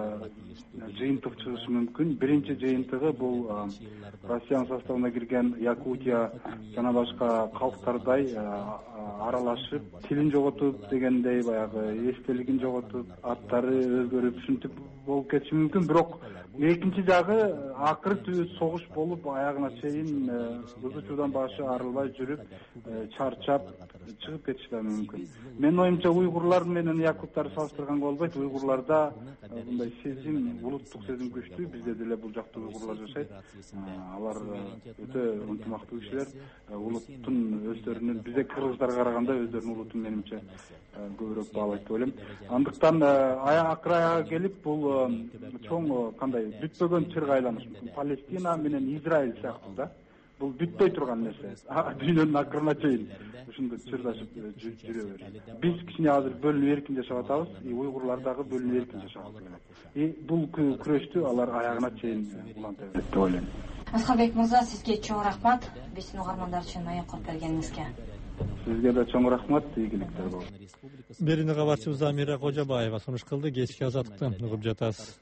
S17: жыйынтык чыгышы мүмкүн. Биринчи жыйынтыгы бул Россиянын составына кирген Якутия жана башка калктардай аралашып, тилин жоготуп дегендей, баягы эстелигин жоготуп, аттары өзгөрүп, ушинтип болуп кетиши мүмкүн. Бирок экинчи жагы акыры түбү согуш болуп, аягына чейин ызы чуудан башы арылбай жүрүп, чарчап чыгып кетиши да мүмкүн. Менин оюмча, уйгурлар менен якуттарды салыштырганга болбойт. Уйгурларда мындай сезим, улуттук сезим күчтүү. Бизде деле бул жакта уйгурлар жашайт. Алар өтө ынтымактуу кишилер. Улуттун өздөрүнүн, бизде кыргыздарга караганда өздөрүнүн улутун менимче көбүрөөк баалайт деп ойлойм. Андыктан акыры аягы келип, бул чоң кандай бүтпөгөн чырга айланышы мүмкүн. Палестина менен Израиль сыяктуу да. Бул бүтпөй турган нерсе. Дүйнөнүн акырына чейин ушундай чырдашып жүрө берет. Биз кичине азыр бөлүнүп эркин жашап атабыз, и уйгурлар дагы бөлүнүп эркин жашап атат. И бул күрөштү алар аягына чейин уланта берет деп ойлойм.
S16: Аскарбек мырза, сизге чоң рахмат биздин угармандар үчүн маек коюп бергениңизге.
S17: Сизге да чоң рахмат, ийгиликтер болсун.
S1: Берүүнү кабарчыбыз Амира Кожобаева сунуш кылды. Кечки азаттыкты угуп жатасыз.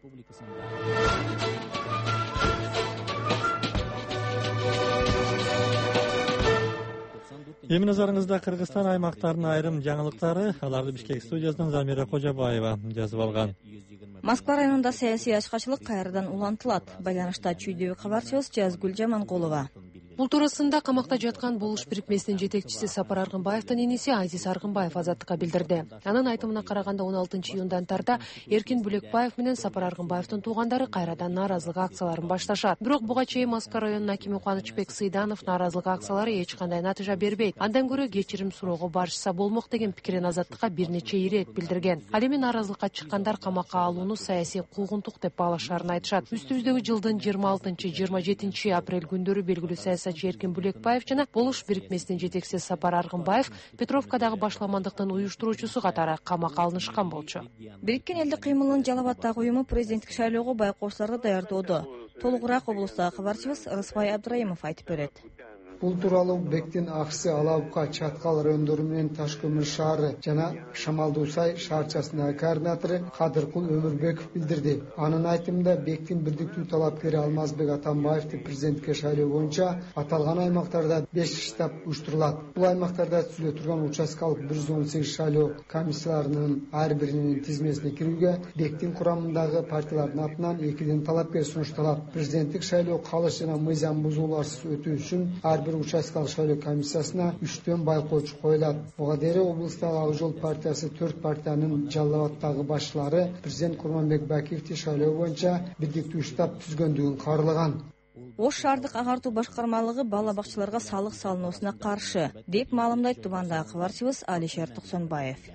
S1: Эми назарыңызда Кыргызстан аймактарынын айрым жаңылыктары, аларды Бишкек студиясынан Замира Кожобаева жазып алган.
S4: Москва районунда саясий ачкачылык кайрадан улантылат. Байланышта чүйдөгү кабарчыбыз Жазгүл Жаманкулова.
S18: Бул туурасында камакта жаткан Болуш бирикмесинин жетекчиси Сапар Аргынбаевдин иниси Азиз Аргынбаев азаттыкка билдирди. Анын айтымына караганда он алтынчы июндан тарта Эркин Бүлөкбаев менен Сапар Аргынбаевдин туугандары кайрадан нааразылык акцияларын башташат. Бирок буга чейин Москва районунун акими Кубанычбек Сыйданов нааразылык акциялары эч кандай натыйжа бербейт. Андан көрө кечирим суроого барышса болмок деген пикирин азаттыкка бир нече ирет билдирген. Ал эми нааразылыкка чыккандар камакка алууну саясий куугунтук деп баалашаарын айтышат. Үстүбүздөгү жылдын жыйырма алтынчы жыйырма жетинчи апрель күндөрү белгилүү саясатчы Эркин Бүлөкбаев жана Болуш бирикмесинин жетекчиси Сапар Аргынбаев Петровкадагы башламандыктын уюштуруучусу катары камакка алынышкан болчу.
S4: Бириккен элдик кыймылынын Жалал Абаддагы уюму президенттик шайлоого байкоочуларды даярдоодо. Толугураак облустагы кабарчыбыз Рысбай Абдрайымов айтып берет.
S19: Бул тууралуу Бектин Аксы, Алабка, Чаткал райондору менен Таш көмүр шаары жана Шамалдуу Сай шаарчасынын координатору Кадыркул Өмүрбеков билдирди. Анын айтымында Бектин бирдиктүү талапкери Алмазбек Атамбаевди президентке шайлоо боюнча аталган аймактарда беш штаб уюштурулат. Бул аймактарда түзүлө турган участкалык бир жүз он сегиз шайлоо комиссияларынын ар биринин тизмесине кирүүгө Бектин курамындагы партиялардын атынан экиден талапкер сунушталат. Президенттик шайлоо калыш жана мыйзам бузууларсыз өтүү үчүн ар участкалык шайлоо комиссиясына үчтөн байкоочу коюлат. Буга дейин облустагы Ак жол партиясы төрт партиянын Жалал Абаддагы башчылары президент Курманбек Бакиевди шайлоо боюнча бирдиктүү штаб түзгөндүгүн каарлаган.
S4: Ош шаардык агартуу башкармалыгы бала бакчаларга салык салынуусуна каршы деп маалымдайт Тубандагы кабарчыбыз Алишер Токсонбаев.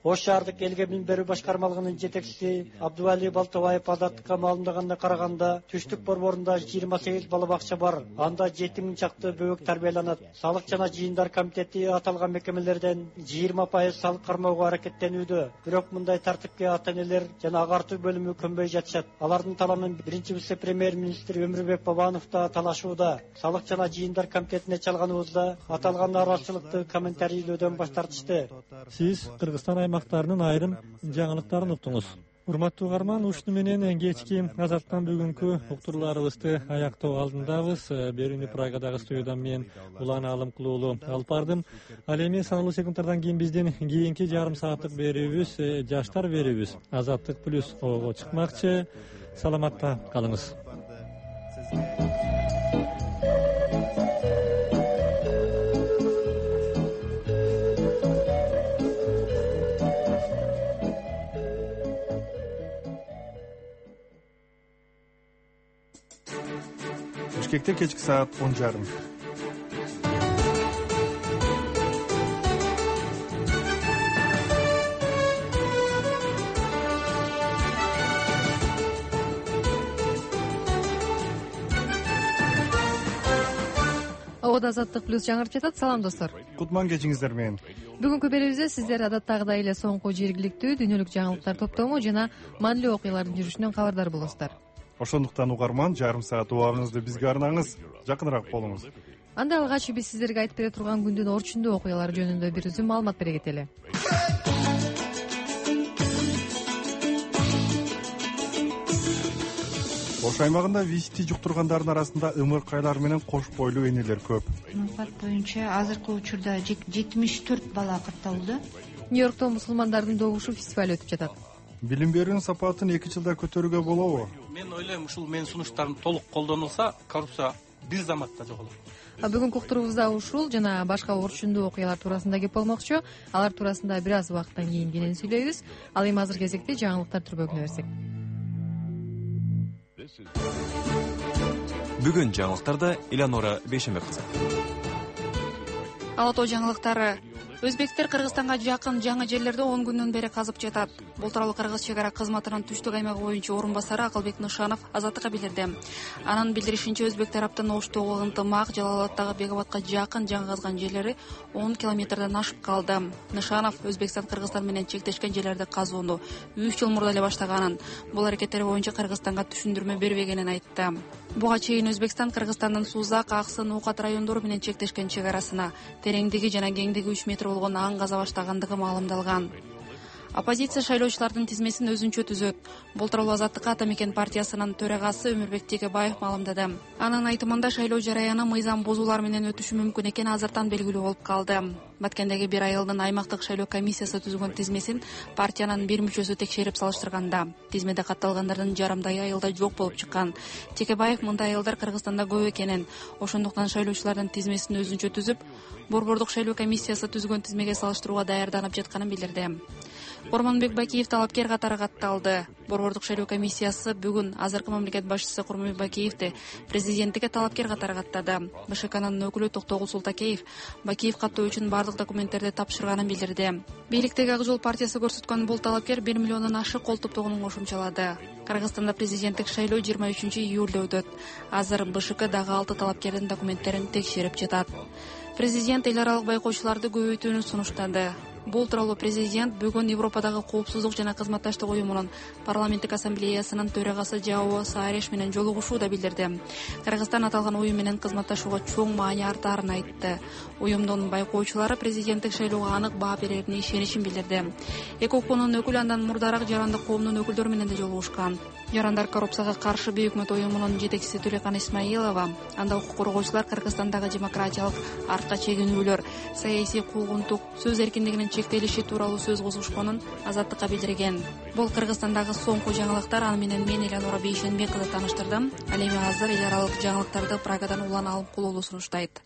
S20: Ош шаардык элге билим берүү башкармалыгынын жетекчиси Абдували Балтабаев азаттыкка маалымдаганына караганда, түштүк борборунда жыйырма сегиз бала бакча бар. Анда жети миң чакты бөбөк тарбияланат. Салык жана жыйындар комитети аталган мекемелерден жыйырма пайыз салык кармоого аракеттенүүдө. Бирок мындай тартипке ата-энелер жана агартуу бөлүмү көнбөй жатышат. Алардын талабын биринчи вице-премьер-министр Өмүрбек Бабанов да талашууда. Салык жана жыйындар комитетине чалганыбызда аталган нараазычылыкты комментарийлөөдөн баш тартышты.
S1: Сиз Кыргызстан аймактарынын айрым жаңылыктарын уктуңуз. Урматтуу угарман, ушуну менен кечки Азаттан бүгүнкү уктурууларыбызды аяктоо алдындабыз. Берүүнү Прагадагы студиядан мен Улан Алымкулуулу алып бардым. Ал эми саналуу секундтардан кийин биздин кийинки жарым сааттык берүүбүз жаштар берүүбүз Азаттык плюс ого чыкмакчы. Саламатта калыңыз.
S21: Бишкекте кечки саат он жарым.
S18: Обода Азаттык плюс жаңырып жатат. Салам достор.
S21: Кутман кечиңиздер менен.
S18: Бүгүнкү берүүбүздө сиздер адаттагыдай эле соңку жергиликтүү дүйнөлүк жаңылыктар топтому жана маанилүү окуялардын жүрүшүнөн кабардар болосуздар.
S21: Ошондуктан угарман, жарым саат убагыңызды бизге арнаңыз, жакыныраак болуңуз.
S18: Анда алгач биз сиздерге айтып бере турган күндүн орчундуу окуялары жөнүндө бир үзүм маалымат бере кетели.
S21: Ош аймагында ВИЧ жуктургандардын арасында ымыркайлар менен кош бойлуу энелер көп.
S22: Маалымат боюнча азыркы учурда жетимиш төрт бала катталды.
S18: Нью-Йоркто мусулмандардын добушу фестиваль өтүп жатат.
S21: Билим берүүнүн сапатын эки жылда көтөрүүгө болобу?
S5: Мен ойлойм, ушул менин сунуштарым толук колдонулса, коррупция бир заматта жоголот.
S18: Бүгүнкү уктуруубузда ушул жана башка орчундуу окуялар туурасында кеп болмокчу. Алар туурасында бир аз убакыттан кийин кенен сүйлөйбүз. Ал эми азыр кезекте жаңылыктар түрбөгүнө берсек.
S23: Бүгүн жаңылыктарда Элеонора Бейшембек кызы.
S3: Алатоо жаңылыктары. Өзбектер Кыргызстанга жакын жаңы жерлерде он күндөн бери казып жатат. Бул тууралуу Кыргыз чек ара кызматынын түштүк аймагы боюнча орун басары Акылбек Нышанов Азаттыкка билдирди. Анын билдиришинче, өзбек тараптын Оштогу, Ынтымак, Жалалабадтагы Бегабатка жакын жаңы казган жерлери он километрден ашып калды. Нышанов Өзбекстан Кыргызстан менен чектешкен жерлерди казууну үч жыл мурда эле баштаганын, бул аракеттери боюнча Кыргызстанга түшүндүрмө бербегенин айтты. Буга чейин Өзбекстан Кыргызстандын Сузак, Аксын, Укат райондору менен чектешкен чек арасына тереңдиги жана кеңдиги үч метр болгон аң каза баштагандыгы маалымдалган. Оппозиция шайлоочулардын тизмесин өзүнчө түзөт. Бул тууралуу Азаттыкка Ата Мекен партиясынын төрагасы Өмүрбек Текебаев маалымдады. Анын айтымында шайлоо жараяны мыйзам бузуулар менен өтүшү мүмкүн экени азыртан белгилүү болуп калды. Баткендеги бир айылдын аймактык шайлоо комиссиясы түзгөн тизмесин партиянын бир мүчөсү текшерип салыштырганда, тизмеде катталгандардын жарымдайы айылда жок болуп чыккан. Текебаев мындай айылдар Кыргызстанда көп экенин, ошондуктан шайлоочулардын тизмесин өзүнчө түзүп, борбордук шайлоо комиссиясы түзгөн тизмеге салыштырууга даярданып жатканын билдирди. Курманбек Бакиев талапкер катары катталды. Борбордук шайлоо комиссиясы бүгүн азыркы мамлекет башчысы Курманбек Бакиевди президенттикке талапкер катары каттады. БШКнын өкүлү Токтогул Султакеев Бакиев каттоо үчүн бардык документтерди тапшырганын билдирди. Бийликтеги Ак Жол партиясы көрсөткөн бул талапкер бир миллиондон ашык кол топтогонун кошумчалады. Кыргызстанда президенттик шайлоо жыйырма үчүнчү июлда өтөт. Азыр БШК дагы алты талапкердин документтерин текшерип жатат. Президент эл аралык байкоочуларды көбөйтүүнү сунуштады. Бул тууралуу президент бүгүн Европадагы коопсуздук жана кызматташтык уюмунун парламенттик ассамблеясынын төрагасы Жао Саареш менен жолугушууда билдирди. Кыргызстан аталган уюм менен кызматташууга чоң маани артаарын айтты. Уюмдун байкоочулары президенттик шайлоого анык баа берерине ишенишин билдирди. Эки укмунун өкүлү андан мурдараак жарандык коомдун өкүлдөрү менен да жолугушкан. Жарандар коррупцияга каршы бейик өкмөт уюмунун жетекчиси Түлекан Исмаилова, анда укук коргоочулар Кыргызстандагы демократиялык артка чегинүүлөр, саясий куугунтук, сөз эркиндигинин чектелиши тууралуу сөз козушконун Азаттыкка билдирген. Бул Кыргызстандагы соңку жаңылыктар. Аны менен мен Элеонора Бейшембек кызы тааныштырдым. Ал эми азыр эл аралык жаңылыктарды Прагадан Улан Алымкулуулу сунуштайт.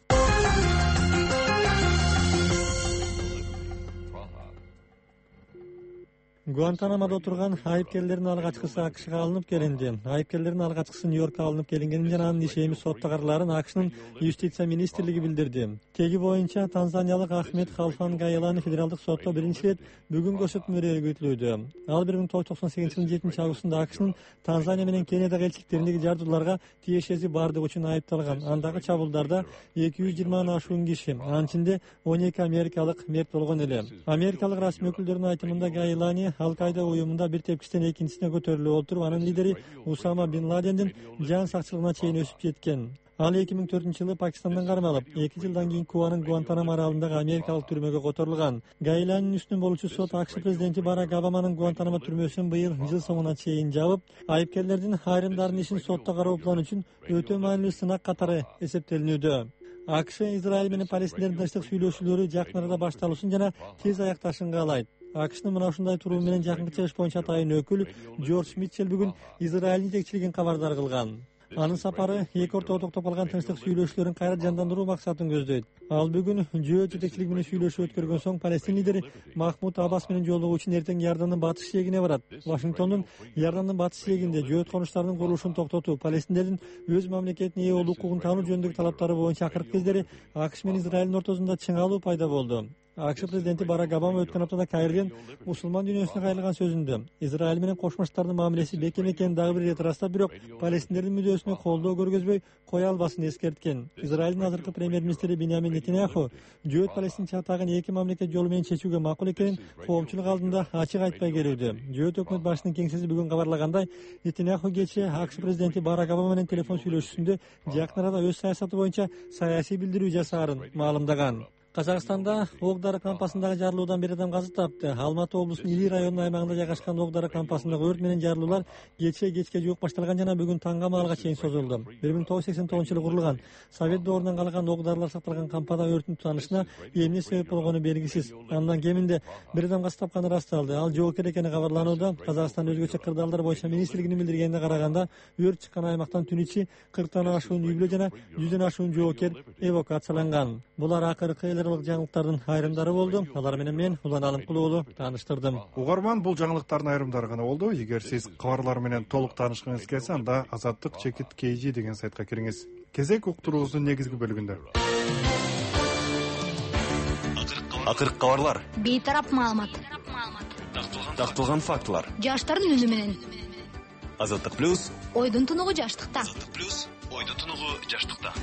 S1: Guantanamода отурган айыпкерлердин алгачкысы акшга алынып келинди. Айыпкерлердин алгачкысы Нью-Йоркка алынып келингени жана анын ишеми соттогарларын акшнын юстиция министрлиги билдирди. Теги боюнча Танзаниялык Ахмед Халфан Гайлани федералдык сотто биринчи рет бүгүн көрсөтмөлөрү күтүлүүдө. Ал бир миң тогуз жүз токсон сегизинчи жылдын жетинчи августунда акшнын Танзания менен Кенияда элчиликтериндеги жардууларга тиешеси бардыгы үчүн айыпталган. Андагы чабуулдарда эки жүз жыйырмадан ашуун киши, анын ичинде он эки америкалык мерт болгон эле. Америкалык расмий өкүлдөрүнүн айтымында Гайлани Ал-Кайда уюмунда бир тепкичтен экинчисине көтөрүлүп отуруп, анын лидери Усама бин Ладендин жан сакчылыгына чейин өсүп жеткен. Ал эки миң төртүнчү жылы Пакистандан кармалып, эки жылдан кийин Кубанын Гуантанамо аралындагы америкалык түрмөгө которулган. Гайланин үстүнөн болуучу сот АКШ президенти Барак Обаманын Гуантанамо түрмөсүн быйыл жыл соңуна чейин жабып, айыпкерлердин айрымдарынын ишин сотто кароо планы үчүн өтө маанилүү сынак катары эсептелинүүдө. АКШ Израиль менен Палестиндердин тынчтык сүйлөшүүлөрү жакын арада башталышын жана тез аякташын каалайт. АКШнын мына ушундай туруу менен жакынкы чыгыш боюнча атайын өкүл Джордж Митчелл бүгүн Израилдин жетекчилигин кабардар кылган. Анын сапары эки ортодо токтоп калган тынчтык сүйлөшүүлөрүн кайра жандандыруу максатын көздөйт. Ал бүгүн жөө жетекчилиги менен сүйлөшүү өткөргөн соң Палестин лидери Махмуд Аббас менен жолугуу үчүн эртең Иордандын батыш жээгине барат. Вашингтондун Иордандын батыш жээгинде жөө конуштардын курулушун токтотуу, Палестиндердин өз мамлекетине ээ болуу укугун таануу жөнүндөгү талаптары боюнча акыркы кездери АКШ менен Израилдин ортосунда чыңалуу пайда болду. АКШ президенти Барак Обама өткөн аптада Каирден мусулман дүйнөсүнө кайрылган сөзүндө Израиль менен Кошмо Штаттардын мамилеси бекем экенин дагы бир ирет ырастап, бирок Палестиндердин мүдөөсүнө колдоо көргөзбөй кое албасын эскерткен. Израилдин азыркы премьер-министри Биньямин Нетаньяху жөөт Палестинче атагын эки мамлекет жолу менен чечүүгө макул экенин коомчулук алдында ачык айтпай келүүдө. Жөөт өкмөт башчынын кеңсеси бүгүн кабарлагандай, Нетаньяху кечээ АКШ президенти Барак Обама менен телефон сүйлөшүүсүндө жакын арада өз саясаты боюнча саясий билдирүү жасаарын маалымдаган. Казакстанда Ок-Дары кампасындагы жарылуудан бир адам каза тапты. Алматы облусунун Или районунун аймагында жайгашкан Ок-Дары кампасындагы өрт менен жарылуулар кечээ кечке жуук башталган жана бүгүн таңга маалга чейин созулду. бир миң тогуз жүз сексен тогузунчу жылы курулган Совет доорунан калган Ок-Дарылар сакталган кампада өрттүн тутанышына эмне себеп болгону белгисиз. Андан кеминде бир адам каза тапканы ырасталды. Ал жоокер экени кабарланууда. Казакстан өзгөчө кырдаалдар боюнча министрлигинин билдиргенине караганда, өрт чыккан аймактан түн ичи кырктан ашуун үй бүлө жана жүздөн ашуун жоокер эвакуацияланган. Булар акыркы жаңылыктардын айрымдары болду. Алар менен мен Улан Алымкулуу уулу тааныштырдым.
S21: Угарман, бул жаңылыктардын айрымдары гана болду. Эгер сиз кабарлар менен толук таанышкыңыз келсе, анда азаттык чекит kg деген сайтка кириңиз. Кезек уктуруубуздун негизги бөлүгүндө
S23: акыркы кабарлар,
S6: бейтарап маалымат,
S23: такталган фактылар,
S6: жаштардын үнү менен.
S23: Азаттык плюс,
S6: Ойдун тунугу жаштыкта.
S23: Азаттык плюс, ойдун тунугу жаштыкта.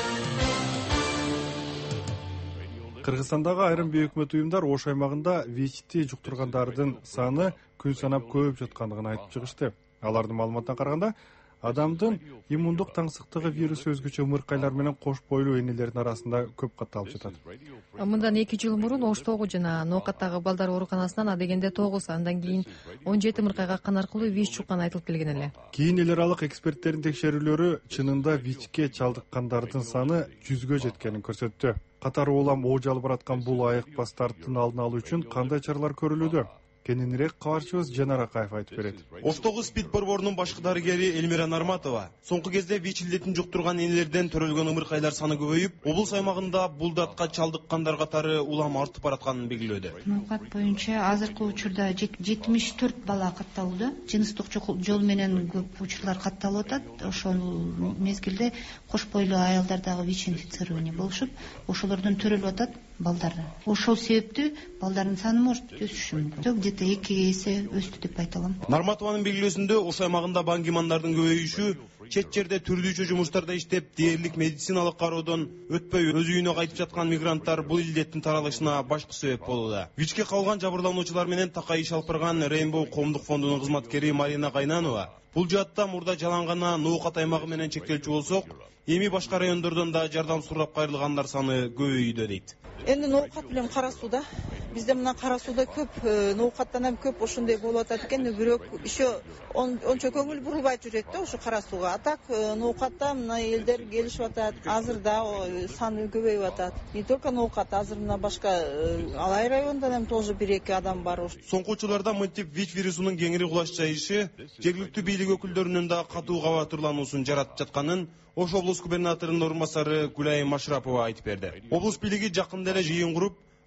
S21: Кыргызстандагы айрым бейөкмөт уюмдар Ош аймагында ВИЧти жуктургандардын саны күн санап көбөйүп жаткандыгын айтып чыгышты. Алардын маалыматына караганда, адамдын иммундук таңсыктыгы вирусу өзгөчө ымыркайлар менен кош бойлуу энелердин арасында көп катталып жатат.
S4: Мындан эки жыл мурун Оштогу жана Ноокаттагы балдар ооруканасынан адегенде тогуз, андан кийин он жети ымыркайга кан аркылуу ВИЧ чукканы айтылып келген эле.
S21: Кийин эл аралык эксперттердин текшерүүлөрү чынында ВИЧке чалдыккандардын саны жүзгө жеткенин көрсөттү. Катары улам оожалып бараткан бул айыкпастардын алдын алуу үчүн кандай чаралар көрүлүүдө? Кененирээк кабарчыбыз Жанар Акаев айтып берет.
S7: Оштогу СПИД борборунун башкы дарыгери Элмира Нарматова соңку кезде ВИЧ илдетин жуктурган энелерден төрөлгөн ымыркайлар саны көбөйүп, облус аймагында бул датка чалдыккандар катары улам артып баратканын белгилөөдө.
S22: Ноокат боюнча азыркы учурда жетимиш төрт бала катталууда. Жыныстык жол менен көп учурлар катталып атат. Ошол мезгилде кош бойлуу аялдардагы ВИЧ инфицирование болушуп, ошолордон төрөлүп атат балдар. Ошол себептүү балдардын саны может өсүшү мүмкүн. Где-то эки эсе өстү деп айта алам.
S7: Нарматованын белгилөөсүндө Ош аймагында баңгимандардын көбөйүшү, чет жерде түрдүүчү жумуштарда иштеп, дээрлик медициналык кароодон өтпөй өз үйүнө кайтып жаткан мигранттар бул илдеттин таралышына башкы себеп болууда. ВИЧке кабылган жабырлануучулар менен такай иш алып барган Рейнбоу коомдук фондунун кызматкери Марина Кайнанова бул жаатта мурда жалаң гана Ноокат аймагы менен чектелчү болсок, эми башка райондордон да жардам сурап кайрылгандар саны көбөйүүдө дейт.
S8: Эми Ноокат менен Кара Сууда, бизде мына Кара Сууда көп, Ноокаттан эми көп ошондой болуп атат экен, бирок еще ончо көңүл бурулбай жүрөт да ошо Кара Сууга. А так Ноокатта мына элдер келишип атат, азыр да саны көбөйүп атат. Не только Ноокат, азыр мына башка Алай районунда эми тоже бир эки адам бар.
S7: Соңку учурларда мынтип ВИЧ вирусунун кеңири кулаш жайышы жергиликтүү бийлик өкүлдөрүнүн да катуу кабатырлануусун жаратып жатканын Ош облус губернаторунун орун басары Гүлай Машрапова айтып берди. Облус бийлиги жакында эле жыйын куруп,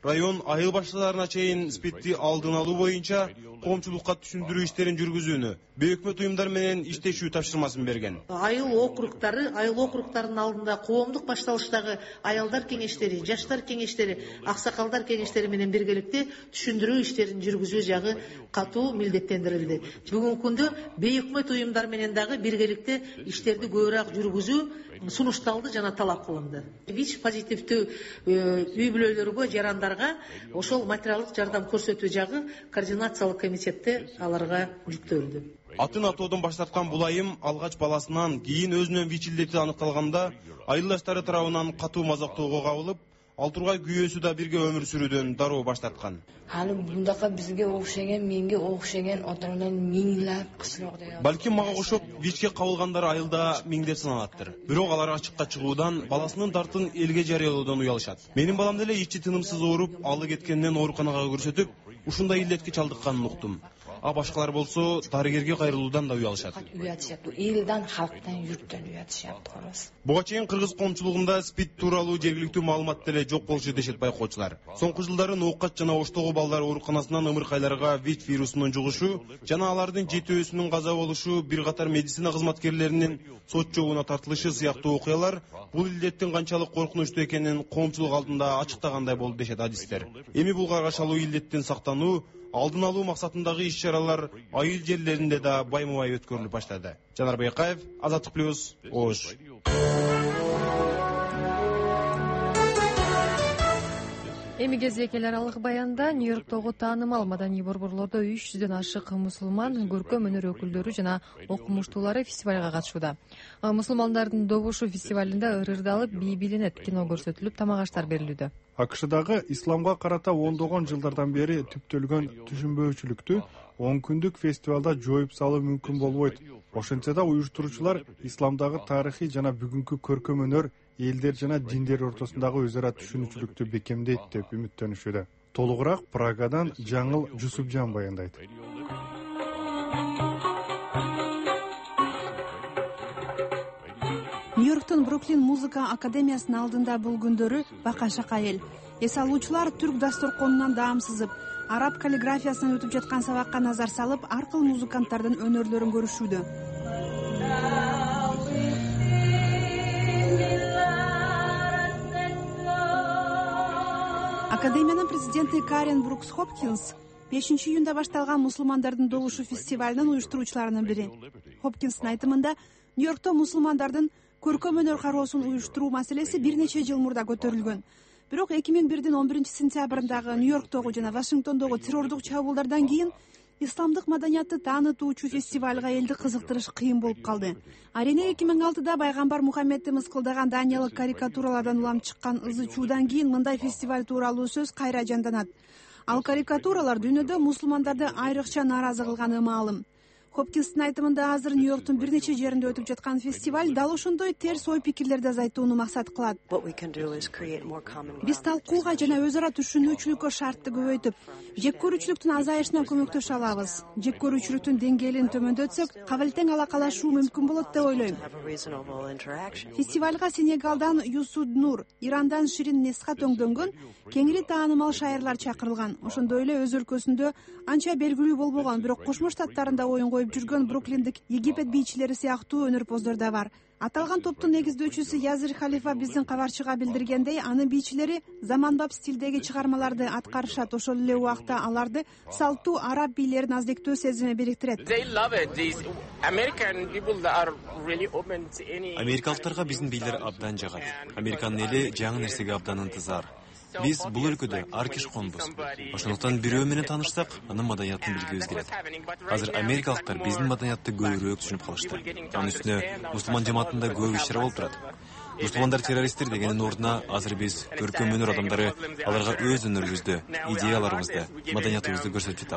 S7: район айыл башчыларына чейин спидти алдын алуу боюнча коомчулукка түшүндүрүү иштерин жүргүзүүнү бейөкмөт уюмдар менен иштешүү тапшырмасын берген.
S2: Айыл округдары, айыл округдарынын алдында коомдук башталыштагы аялдар кеңештери, жаштар кеңештери, аксакалдар кеңештери менен биргеликте түшүндүрүү иштерин жүргүзүү жагы катуу милдеттендирилди. Бүгүнкү күндө бейөкмөт уюмдар менен дагы биргеликте иштерди көбүрөөк жүргүзүү сунушталды жана талап кылынды. ВИЧ позитивдүү үй бүлөлөргө, жарандарга ошол материалдык жардам көрсөтүү жагы координациялык комитетте аларга жүктөлдү.
S7: Атын атоодон баш тарткан бул айым алгач баласынан кийин өзүнүн ВИЧ илдети аныкталганда айылдаштары тарабынан катуу мазактоого кабылып, ал тургай күйөөсү да бирге өмүр сүрүүдөн дароо баш тарткан.
S9: Аны мындака бизге окшогон, менге окшогон отурудан миңдеп кызлар деп.
S7: Балким мага окшоп ВИЧке кабылгандар айылда миңдеп саналаттыр. Бирок алар ачыкка чыгуудан, баласынын дартын элге жарыялоодон уялышат. Менин балам деле ичи тынымсыз ооруп, алы кеткенден ооруканага көрсөтүп, ушундай илдетке чалдыкканын уктум. А башкалар болсо дарыгерге кайрылуудан да уялышат.
S9: Уятышат, элден, халктан, юрттан уятышат колос.
S7: Буга чейин кыргыз коомчулугунда СПИД тууралуу жергиликтүү маалымат деле жок болчу дешет байкоочулар. Соңку жылдары ноокат жана оштогу балдар ооруканасынан ымыркайларга ВИЧ вирусунун жугушу жана алардын жетөөсүнүн каза болушу, бир катар медицина кызматкерлеринин сот жообуна тартылышы сыяктуу окуялар бул илдеттин канчалык коркунучтуу экенин коомчулук алдында ачыктагандай болду дешет адистер. Эми бул каргашалуу илдеттин сактануу, алдын алуу максатындагы иш-чаралар айыл жерлеринде да байма-бай өткөрүлүп баштады. Жанар Байкаев, Азаттык плюс, Ош.
S10: Эми кезекел аралык баянда Нью-Йорктогу таанымал маданий борборлордо үч жүздөн ашык мусулман, көркөм өнөр өкүлдөрү жана окумуштуулары фестивалга катышууда. Мусулмандардын добушу фестивалында ырырдалып, бий билинет, кино көрсөтүлүп, тамак аштар берилүүдө.
S21: АКШдагы исламга карата ондогон жылдардан бери түптөлгөн түшүнбөөчүлүктү он күндүк фестивалда жоюп салуу мүмкүн болбойт. Ошентсе да уюштуруучулар исламдагы тарыхый жана бүгүнкү көркөм өнөр элдер жана диндер ортосундагы өзара түшүнүүчүлүктү бекемдейт деп үмүттөнүшүүдө. Толугураак Прагадан Жаңыл Жусупжан баяндайт.
S24: Нью-Йорктун Бруклин музыка академиясынын алдында бул күндөрү бака-шака эл. Эс алуучулар түрк дасторконунан даам сызып, араб каллиграфиясынан өтүп жаткан сабакка назар салып, ар кыл музыканттардын өнөрлөрүн көрүшүүдө. Академиянын президенти Карен Брукс Хопкинс бешинчи июнда башталган мусулмандардын добушу фестивалынын уюштуруучуларынын бири. Хопкинстин айтымында, Нью-Йоркто мусулмандардын көркөм өнөр кароосун уюштуруу маселеси бир нече жыл мурда көтөрүлгөн. Бирок эки миң бирдин он биринчи сентябрындагы Нью-Йорктогу жана Вашингтондогу террордук чабуулдардан кийин исламдык маданиятты таанытуучу фестивалга элди кызыктырыш кыйын болуп калды. Арине эки миң алтыда пайгамбар Мухаммедти мыскылдаган даниялык карикатуралардан улам чыккан ызы чуудан кийин мындай фестиваль тууралуу сөз кайра жанданат. Ал карикатуралар дүйнөдө мусулмандарды айрыкча нааразы кылганы маалым. Хопкинстин айтымында азыр Нью-Йорктун бир нече жеринде өтүп жаткан фестиваль дал ошондой терс ой пикирлерди азайтууну максат кылат. Биз талкууга жана өз ара түшүнүүчүлүккө шартты көбөйтүп, жек көрүүчүлүктүн азайышына көмөктөшө алабыз. Жек көрүүчүлүктүн деңгээлин төмөндөтсөк, кабылтең алакалашуу мүмкүн болот деп ойлойм. Фестивалга Сенегалдан Юсуд Нур, Ирандан Ширин Несхат өңдөнгөн кеңири таанымал шайырлар чакырылган. Ошондой эле өз өлкөсүндө анча белгилүү болбогон, бирок Кошмо Штаттарында оюн коюп жүргөн Бруклиндик Египет бийчилери сыяктуу өнөрпоздор да бар. Аталган топтун негиздөөчүсү Язир Халифа биздин кабарчыга билдиргендей, анын бийчилери заманбап стилдеги чыгармаларды аткарышат, ошол эле убакта аларды салттуу араб бийлерин аздиктөө сезими бириктирет.
S25: Америкалыктарга биздин бийлер абдан жагат. Американын эли жаңы нерсеге абдан ынтызар. Биз бул өлкөдө ар киш конбуз. Ошондуктан бирөө менен таанышсак, анын маданиятын билгибиз келет. Азыр америкалыктар биздин маданиятты көбүрөөк түшүнүп калышты. Анын үстүнө мусулман жамаатында көп иш-чара болуп турат. Мусулмандар террористтер дегенин ордуна азыр биз көркөм өнөр адамдары аларга өз өнөрүбүздү, идеяларыбызды, маданиятыбызды көрсөтүп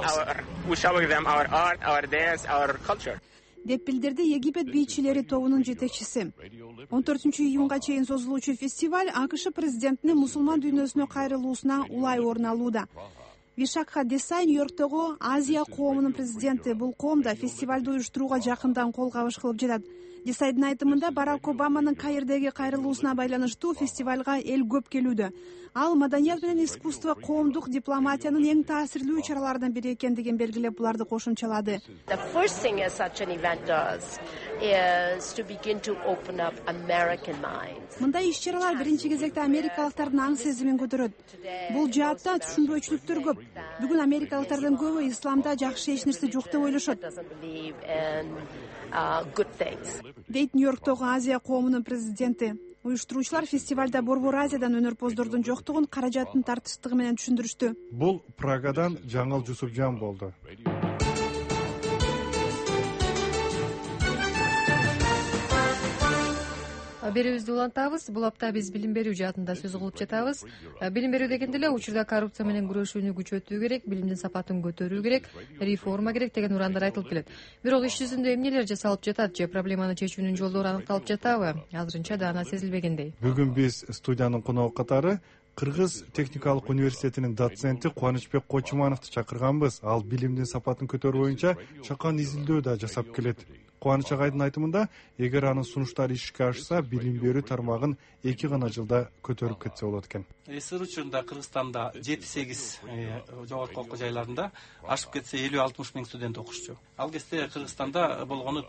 S25: жатабыз.
S24: Деп билдирди Египет бийчилери тобунун жетекчиси. он төртүнчү июнга чейин созулуучу фестиваль АКШ президентинин мусулман дүйнөсүнө кайрылуусуна улай орун алууда. Вишакха Десай Нью-Йорктогу Азия коомунун президенти. Бул коом да фестивалды уюштурууга жакындан кол кабыш кылып жатат. Десайдын айтымында Барак Обаманын Каирдеги кайрылуусуна байланыштуу фестивалга эл көп келүүдө. Ал маданият менен искусство коомдук дипломатиянын эң таасирлүү чараларынын бири экендигин белгилеп, буларды кошумчалады. Мындай иш-чаралар биринчи кезекте америкалыктардын аң сезимин көтөрөт. Бул жаатта түшүнбөчүлүктөр көп. Бүгүн америкалыктардын көбү исламда жакшы эч нерсе жок деп ойлошот. Дейт Нью-Йорктогу Азия коомунун президенти. Уюштуруучулар фестивалда Борбор Азиядан өнөрпоздордун жоктугун, каражаттын тартычтыгы менен түшүндүрүштү.
S21: Бул Прагадан Жаңыл Жусупжан болду.
S10: Берүүбүздү улантабыз. Бул апта биз билим берүү жаатында сөз кылып жатабыз. Билим берүү дегенде эле учурда коррупция менен күрөшүүнү күчөтүү керек, билимдин сапатын көтөрүү керек, реформа керек деген урандар айтылып келет. Бирок иш жүзүндө эмнелер жасалып жатат же проблеманы чечүүнүн жолдору аныкталып жатабы? Азырынча даана сезилбегендей.
S21: Бүгүн биз студиянын коногу катары Кыргыз техникалык университетинин доценти Кубанычбек Кочумановду чакырганбыз. Ал билимдин сапатын көтөрүү боюнча чакан изилдөө да жасап келет. Кубаныч агайдын айтымында, эгер анын сунуштары ишке ашса, билим берүү тармагын эки гана жылда көтөрүп кетсе болот экен.
S5: СССР учурунда Кыргызстанда жети сегиз жогорку окуу жайларында ашып кетсе элүү алтымыш миң студент окушчу. Ал кезде Кыргызстанда болгону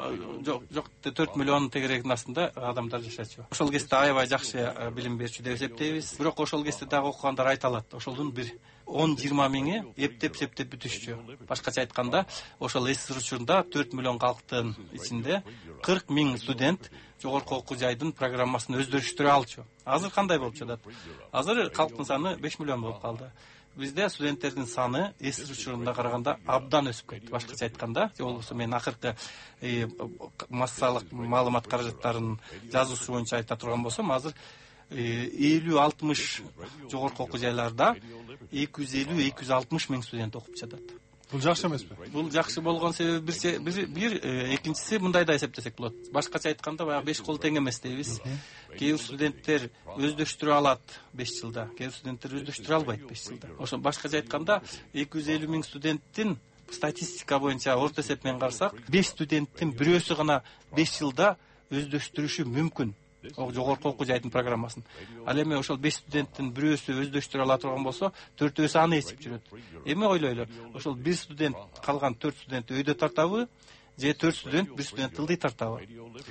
S5: жок төрт миллион тегерегинин астында адамдар жашачу. Ошол кезде аябай жакшы билим берчү деп эсептейбиз. Бирок ошол кезде дагы окугандар айта алат. Ошолдун бир он жыйырма миңи эптеп септеп бүтүшчү. Башкача айтканда, ошол СССР учурунда төрт миллион калктын ичинде кырк миң студент жогорку окуу жайдын программасын өздөрүштүрө алчу. Азыр кандай болуп жатат? Азыр калктын саны беш миллион болуп калды. Бизде студенттердин саны СССР учурунда караганда абдан өсүп кетти. Башкача айтканда, же болбосо мен акыркы массалык маалымат каражаттарын жазуусу боюнча айта турган болсом, азыр элүү алтымыш жогорку окуу жайларда эки жүз элүү эки жүз алтымыш миң студент окуп жатат.
S21: Бул жакшы эмеспи?
S5: Бул жакшы болгон себеби бир бир экинчиси мындай да эсептесек болот. Башкача айтканда, баягы беш кол тең эмес дейбиз. Кээ бир студенттер өздөштүрө алат беш жылда, кээ бир студенттер өздөштүрө албайт беш жылда. Ошо башкача айтканда эки жүз элүү миң студенттин статистика боюнча орто эсеп менен карасак, беш студенттин бирөөсү гана беш жылда өздөштүрүшү мүмкүн. Жогорку окуу жайдын программасын. Ал эми ошол беш студенттин бирөөсү өздөштүрө ала турган болсо, төртөөсү аны ичип жүрөт. Эми ойлойлу, ошол бир студент калган төрт студент өйдө тартабы, же төрт студент бир студент ылдый тартабы.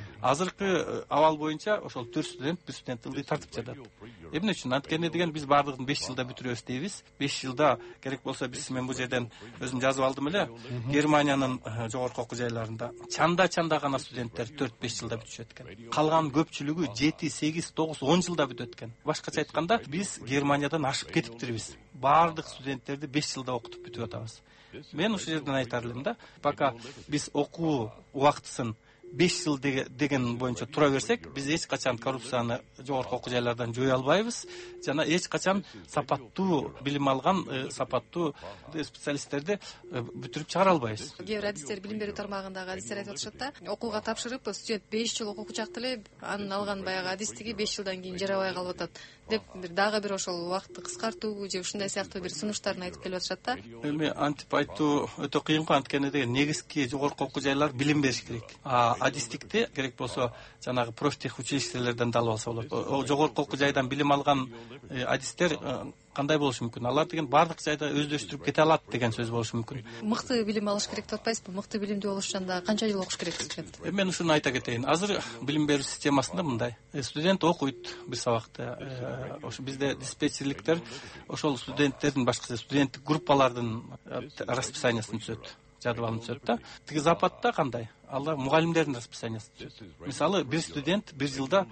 S5: Азыркы абал боюнча ошол төрт студент бир студент ылдый тартып жатат. Эмне үчүн? Анткени деген биз баардыгын беш жылда бүтүрөбүз дейбиз. беш жылда керек болсо биз мен бул жерден өзүм жазып алдым эле. Германиянын жогорку окуу жайларында чанда-чанда гана студенттер төрт беш жылда бүтүшөт экен. Калган көпчүлүгү жети сегиз тогуз он жылда бүтөт экен. Башкача айтканда, биз Германиядан ашып кетиптирбиз. Баардык студенттерди беш жылда окутуп бүтүп атабыз. Мен ушул жерден айтар элем да, пока биз окуу убактысын беш жыл деген боюнча тура берсек, биз эч качан коррупцияны жогорку окуу жайлардан жое албайбыз, жана эч качан сапаттуу билим алган, сапаттуу специалисттерди бүтүрүп чыгара албайбыз.
S10: Кээ бир адистер билим берүү тармагындагы адистер айтып атышат да, окууга тапшырып, студент беш жыл окучак деле, анын алган баягы адистиги беш жылдан кийин жарабай калып атат деп, бир дагы бир ошол убакытты кыскартуу же ушундай сыяктуу бир сунуштарын айтып келип атышат да.
S5: Эми антип айтуу өтө кыйын го, анткени деген негизги жогорку окуу жайлар билим бериш керек. А адистикти керек болсо жанагы профтех училищелерден да алып алса болот. Жогорку окуу жайдан билим алган адистер кандай болушу мүмкүн? Алар деген баардык жайда өздөштүрүп кете алат деген сөз болушу мүмкүн.
S10: Мыкты билим алыш керек деп атпайсызбы? Мыкты билимдүү болуш үчүн да канча жыл окуш керек студент?
S5: Мен ушуну айта кетейин. Азыр билим берүү системасында мындай. Студент окуйт бир сабакты. Ошо бизде диспетчерликтер ошол студенттердин башкача студенттик группалардын расписаниясын түзөт. Жадыбалын түзөт да. Тиги западта кандай? Алар мугалимдердин расписаниясын түзөт. Мисалы, бир студент бир жылда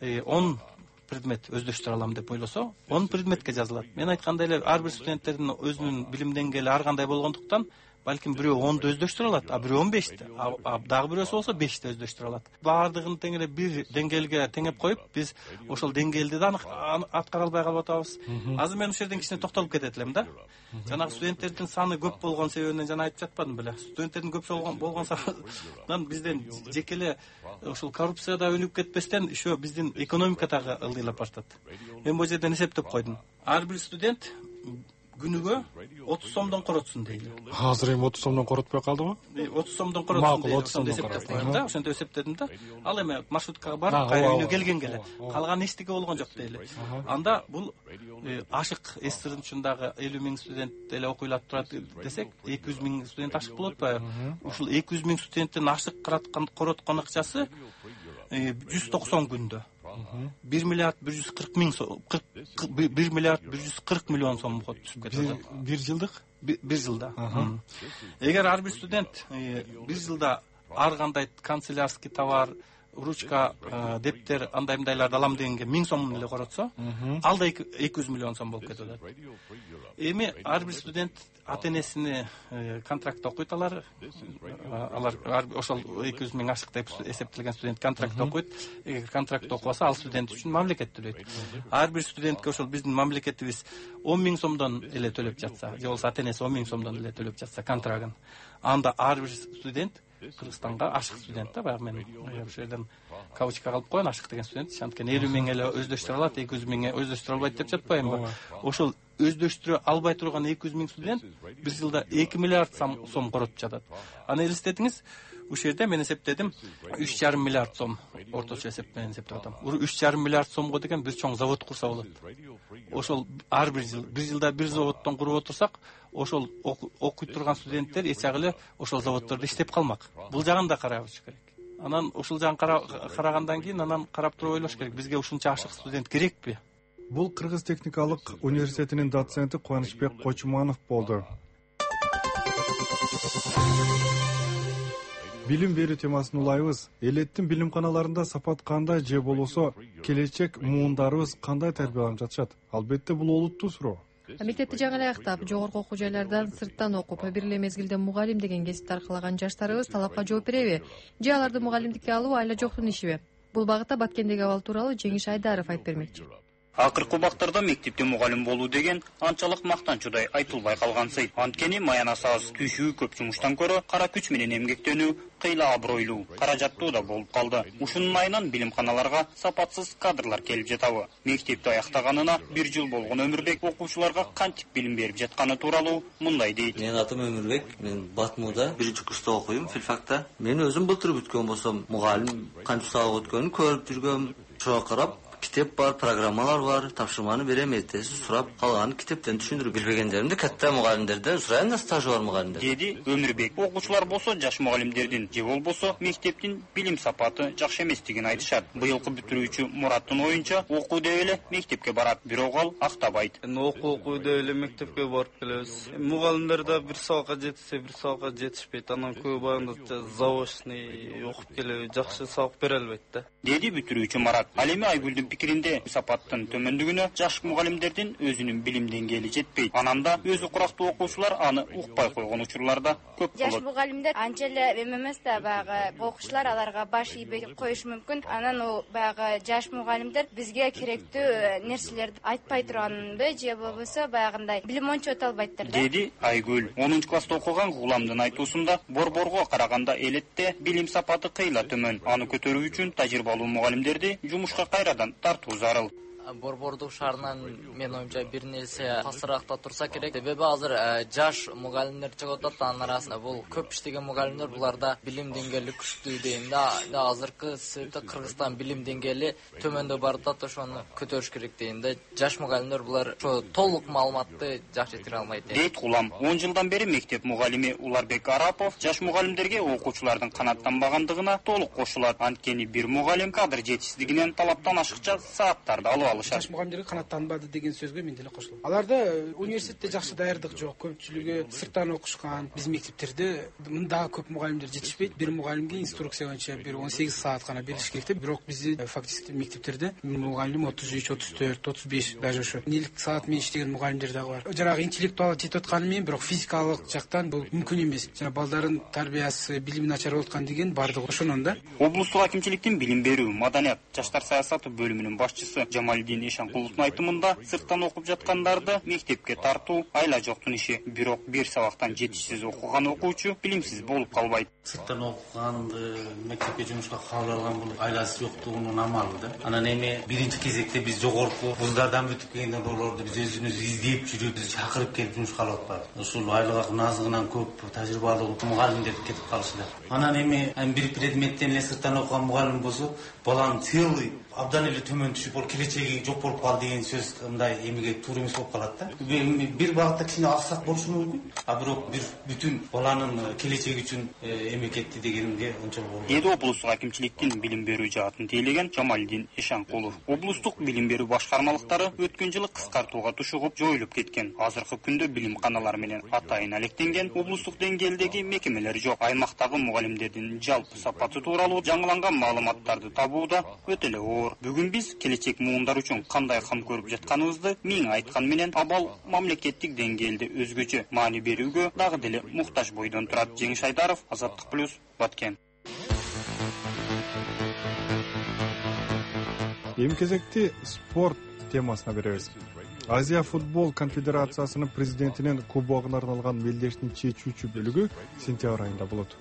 S5: он предмет өздөштүрө алам деп ойлосо, он предметке жазылат. Мен айткандай эле, ар бир студенттердин өзүнүн билим деңгээли ар кандай болгондуктан, балким бирөө онду өздөштүрө алат, а бирөө он бешти, а дагы бирөөсү болсо бешти өздөштүрө алат. Баардыгын тең эле бир деңгээлге теңеп коюп, биз ошол деңгээлди да аткара албай калып атабыз. Азыр мен ушул жерден кичине токтолуп кетет элем да. Жанагы студенттердин саны көп болгон себебинен жана айтып жатпадым беле. Студенттердин көп болгон санынан бизден жеке эле ошол коррупцияда өнүгүп кетпестен, еще биздин экономика дагы ылдыйлап баштат. Мен бул жерден эсептеп койдум. Ар бир студент күнүгө отуз сомдон коротсун дейли.
S21: Азыр эми отуз сомдон коротпой калдыбы?
S5: отуз сомдон коротсун дейли.
S21: отуз сомдон
S5: эсептеп коем да, ошентип эсептедим да. Ал эми маршруткага барып, кайра үйүнө келгенге эле. Калган эчтеке болгон жок дейли. Анда бул ашык эстирдин учундагы элүү миң студент эле окуйлап турат десек, эки жүз миң студент ашык болот атпайбы? Ушул эки жүз миң студенттин ашык короткон акчасы жүз токсон күндө бир миллиард бир жүз кырк миң бир миллиард бир жүз кырк миллион сомго түшүп кетет.
S21: Бир жылдык?
S5: Бир жылда. Эгер ар бир студент бир жылда ар кандай канцелярский товар, ручка, дептер, андай мындайларды алам дегенге миң сом эле коротсо, ал да эки жүз миллион сом болуп кетет. Эми ар бир студент ата-энесини контрактта окуйт, алар алар ошол эки жүз миң ашык деп эсептелген студент контрактта окуйт. Эгер контрактта окубаса, ал студент үчүн мамлекет төлөйт. Ар бир студентке ошол биздин мамлекетибиз он миң сомдон эле төлөп жатса, же болбосо ата-энеси он миң сомдон эле төлөп жатса контрагын, анда ар бир студент Кыргызстанга ашык студент да, баягы мен ошол жерден кавычка калып койгон ашык деген студент, анткени элүү миң эле өздөштүрө алат, эки жүз миң өздөштүрө албайт деп жатпаймынбы? Ошол өздөштүрө албай турган эки жүз миң студент бир жылда эки миллиард сом коротуп жатат. Аны элестетиңиз, ушул жерде мен эсептедим, үч жарым миллиард сом орточо эсеп менен эсептеп атам. үч жарым миллиард сомго деген бир чоң завод курса болот. Ошол ар бир жыл, бир жылда бир заводдон куруп отурсак, ошол окуй турган студенттер эчак эле ошол заводдордо иштеп калмак. Бул жагын да карабыш керек. Анан ушул жагын карагандан кийин анан карап туруп ойлош керек, бизге ушунча ашык студент керекпи?
S21: Бул Кыргыз техникалык университетинин доценти Кубанычбек Кочуманов болду. Билим берүү темасын улайбыз. Элеттин билимканаларында сапат кандай же болосо келечек муундарыбыз кандай тарбияланып жатышат? Албетте бул олуттуу суроо.
S10: Мектепти жаңы эле аяктап, жогорку окуу жайлардан сырттан окуп, бир эле мезгилде мугалим деген кесипти аркалаган жаштарыбыз талапка жооп береби? Же аларды мугалимдикке алуу айла жоктун ишиби? Бул багытта Баткендеги абал тууралуу Жеңиш Айдаров айтып бермекчи.
S11: Акыркы убактарда мектепте мугалим болуу деген анчалык мактанчудай айтылбай калгансый. Анткени маянасы аз, түшүү көп жумуштан көрө кара күч менен эмгектенүү кыйла абройлуу, каражаттуу да болуп калды. Ушунун айынан билимканаларга сапатсыз кадрлар келип жатабы. Мектепти аяктаганына бир жыл болгон Өмүрбек окуучуларга кантип билим берип жатканы тууралуу мындай дейт.
S12: Менин атым Өмүрбек, мен Батмуда биринчи курста окуйм, филфакта. Мен өзүм былтыр бүткөн болсом, мугалим канча сабак өткөнүн көрүп жүргөм. Ошого карап китеп бар, программалар бар, тапшырманы берем, эртеси сурап, калган китептен түшүндүрүп билбегендеримди катта мугалимдерден сурайм да, стажы бар мугалимдер.
S11: Деди Өмүрбек. Окуучулар болсо жаш мугалимдердин же болбосо мектептин билим сапаты жакшы эместигин айтышат. Быйылкы бүтүрүүчү Мураттын оюнча, окуу деп эле мектепке барат, бирок ал актабайт.
S13: Окуу окуу деп эле мектепке барып келебиз. Мугалимдер да бир сабакка жетсе, бир сабакка жетишпейт. Анан көбү баягы заочный окуп келеби, жакшы сабак бере албайт да.
S11: Деди бүтүрүүчү Марат. Ал эми Айгүлдүн пикиринде сапаттын төмөндүгүнө жаш мугалимдердин өзүнүн билим деңгээли жетпейт. Анан да өзү курактуу окуучулар аны укпай койгон учурларда көп болот.
S14: Жаш мугалимдер анча эле эмес да, баягы окуучулар аларга баш ийбей коюшу мүмкүн. Анан ол баягы жаш мугалимдер бизге керектүү нерселерди айтпай турганды же болбосо баягындай билим ончо өтө албайттыр да.
S11: Деди Айгүл. онунчу класста окуган Гуламдын айтуусунда борборго караганда элетте билим сапаты кыйла төмөн. Аны көтөрүү үчүн тажрыйбалуу мугалимдерди жумушка кайрадан тартуу зарыл.
S15: Борбордук шаарынан мен оюмча бир нерсе тасыракта турса керек. Себеби азыр жаш мугалимдер чыгып атат, анын арасында бул көп иштеген мугалимдер, буларда билим деңгээли күчтүү дейм да. Азыркы Кыргызстан билим деңгээли төмөндө барып атат, ошону көтөрүш керек дейм да. Жаш мугалимдер булар ошо толук маалыматты жакшы жеткире албайт.
S11: Дейт Гулам. он жылдан бери мектеп мугалими Уларбек Арапов жаш мугалимдерге окуучулардын канааттанбагандыгына толук кошулат. Анткени бир мугалим кадр жетишсиздигинен талаптан ашыкча сааттарды алып
S26: жаш мугалимдерге канааттанбады деген сөзгө мен деле кошулам. Аларда университетте жакшы даярдык жок, көпчүлүгү сырттан окушкан. Биз мектептерде мындай көп мугалимдер жетишпейт. Бир мугалимге инструкция боюнча бир он сегиз саат гана бериш керек. Бирок бизде фактически мектептерде мугалим отуз үч, отуз төрт, отуз беш даже ошо нелик саат менен иштеген мугалимдер дагы бар. Жанагы интеллектуал жетип атканы менен бирок физикалык жактан бул мүмкүн эмес. Жана балдардын тарбиясы, билими начар болуп аткан деген бардыгы ошонун да.
S11: Облустук акимчиликтин билим берүү, маданият, жаштар саясаты бөлүмүнүн башчысы Жамал Жамалдин Эшанкуловдун айтымында сырттан окуп жаткандарды мектепке тартуу айла жоктун иши. Бирок бир сабактан жетишсиз окуган окуучу билимсиз болуп калбайт.
S3: Сырттан окуганды мектепке жумушка кабыл алган бул айласы жоктугунун амалы да. Анан эми биринчи кезекте биз жогорку вуздардан бүтүп келгенден олорду биз өзүбүз издеп жүрүп, биз чакырып келип жумушка алып атпайбыз. Ушул айлык назыгынан көп тажрыйбалуу мугалимдер кетип калышты. Анан эми бир предметтен эле сырттан окуган мугалим болсо, баланын целый абдан эле төмөн түшүп, ол келечеги жок болуп калды деген сөз мындай эмеге туура эмес болуп калат да. Бир багытта кичине алсак болушу мүмкүн, а бирок бир бүтүн баланын келечеги үчүн эме кетти дегенге ончолук болбойт.
S11: Эди облустук акимчиликтин билим берүү жаатын тейлеген Жамалдин Эшанкулов. Облустук билим берүү башкармалыктары өткөн жылы кыскартууга тушугуп жоюлуп кеткен. Азыркы күндө билимканалар менен атайын алектенген облустук деңгээлдеги мекемелер жок. Аймактагы мугалимдердин жалпы сапаты тууралуу жаңыланган маалыматтарды табууда өтө эле оор. Бүгүн биз келечек муундар үчүн кандай кам көрүп жатканыбызды миң айткан менен абал мамлекеттик деңгээлде өзгөчө маани берүүгө дагы деле муктаж бойдон турат. Жеңиш Айдаров, Азаттык плюс, Баткен.
S21: Эми кезекти спорт темасына беребиз. Азия футбол конфедерациясынын президентинин кубогуна арналган мелдештин чечүүчү бөлүгү сентябрь айында болот.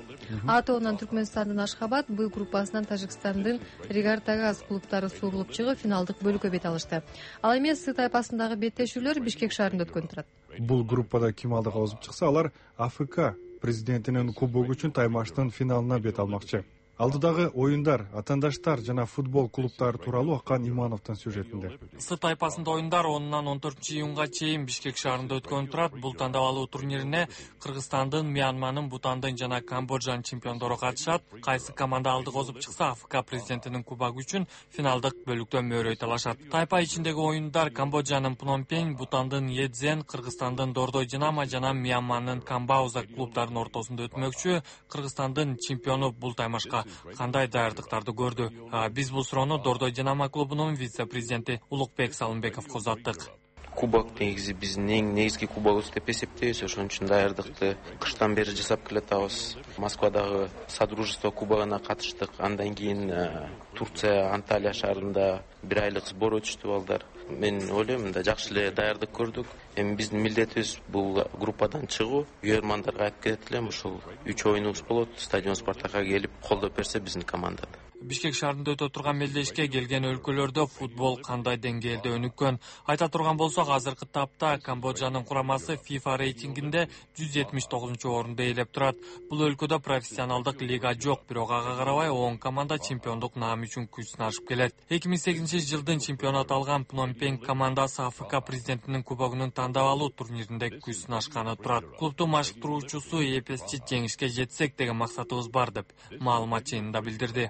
S10: А тобунан Түркмөнстандын Ашхабад, Б группасынан Тажикстандын Ригартагаз клубтары суурулуп чыгып, финалдык бөлүккө бет алышты. Ал эми С тайпасындагы беттешүүлөр Бишкек шаарында өткөн турат.
S21: Бул группада ким алдыга озуп чыкса, алар АФК президентинин кубогу үчүн таймаштын финалына бет алмакчы. Алдыдагы оюндар, атандаштар жана футбол клубтары тууралуу Акан Имановдун сюжетинде.
S16: С тайпасында оюндар онунан он төртүнчү июнга чейин Бишкек шаарында өткөн турат. Бул тандабалуу турнирине Кыргызстандын, Мьянманын, Бутандын жана Камбоджанын чемпиондору катышат. Кайсы команда алдыга озуп чыкса, АФК президентинин кубогу үчүн финалдык бөлүктө мөөрөй талашат. Тайпа ичиндеги оюндар Камбоджанын Пномпень, Бутандын Едзен, Кыргызстандын Дордой Динамо жана Мьянманын Камбауза клубтарынын ортосунда өтмөкчү. Кыргызстандын чемпиону бул таймашка кандай даярдыктарды көрдү? Биз бул суроону Дордой Динамо клубунун вице-президенти Улукбек Салымбековго узаттык.
S17: Кубок негизи биздин эң негизги кубогубуз деп эсептейбиз. Ошон үчүн даярдыкты кыштан бери жасап келатабыз. Москвадагы Содружество кубогуна катыштык. Андан кийин Турция Анталия шаарында бир айлык сбор өтүштү балдар. Мен ойлойм, мында жакшы эле даярдык көрдүк. Эми биздин милдетибиз бул группадан чыгуу. Үйөрмандарга айтып кетет элем, ушул үч оюнубуз болот. Стадион Спартакка келип колдоп берсе биздин команданы.
S16: Бишкек шаарында өтө турган мелдешке келген өлкөлөрдө футбол кандай деңгээлде өнүккөн? Айта турган болсок, азыркы тапта Камбоджанын курамасы FIFA рейтингинде жүз жетимиш тогузунчу орунду ээлеп турат. Бул өлкөдө профессионалдык лига жок, бирок ага карабай он команда чемпиондук наам үчүн күч сынашып келет. эки миң сегизинчи жылдын чемпионат алган Пномпень командасы АФК президентинин кубогунун тандабалуу турниринде күч сынашканы турат. Клубдун машыктыруучусу эпесчи жеңишке жетсек деген максатыбыз бар деп маалымат жыйынында билдирди.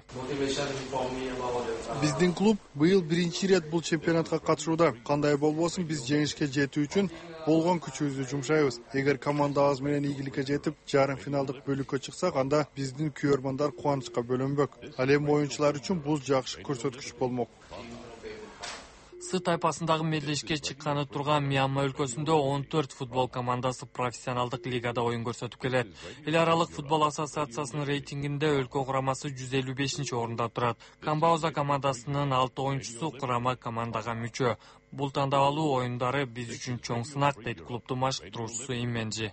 S21: Биздин клуб быйыл биринчи ирет бул чемпионатка катышууда. Кандай болбосун, биз жеңишке жетүү үчүн болгон күчүбүздү жумшайбыз. Эгер командабыз менен ийгиликке жетип, жарым финалдык бөлүккө чыксак, анда биздин күйөрмандар кубанычка бөлөнбөк. Ал эми оюнчулар үчүн бул жакшы көрсөткүч болмок.
S16: С тайпасындагы мелдешке чыкканы турган Мьянма өлкөсүндө он төрт футбол командасы профессионалдык лигада оюн көрсөтүп келет. Эл аралык футбол ассоциациясынын рейтингинде өлкө курамасы жүз элүү бешинчи орунда турат. Камбауза командасынын алты оюнчусу курама командага мүчө. Бул тандабалуу оюндары биз үчүн чоң сынак, дейт клубдун машыктыруучусу Именжи.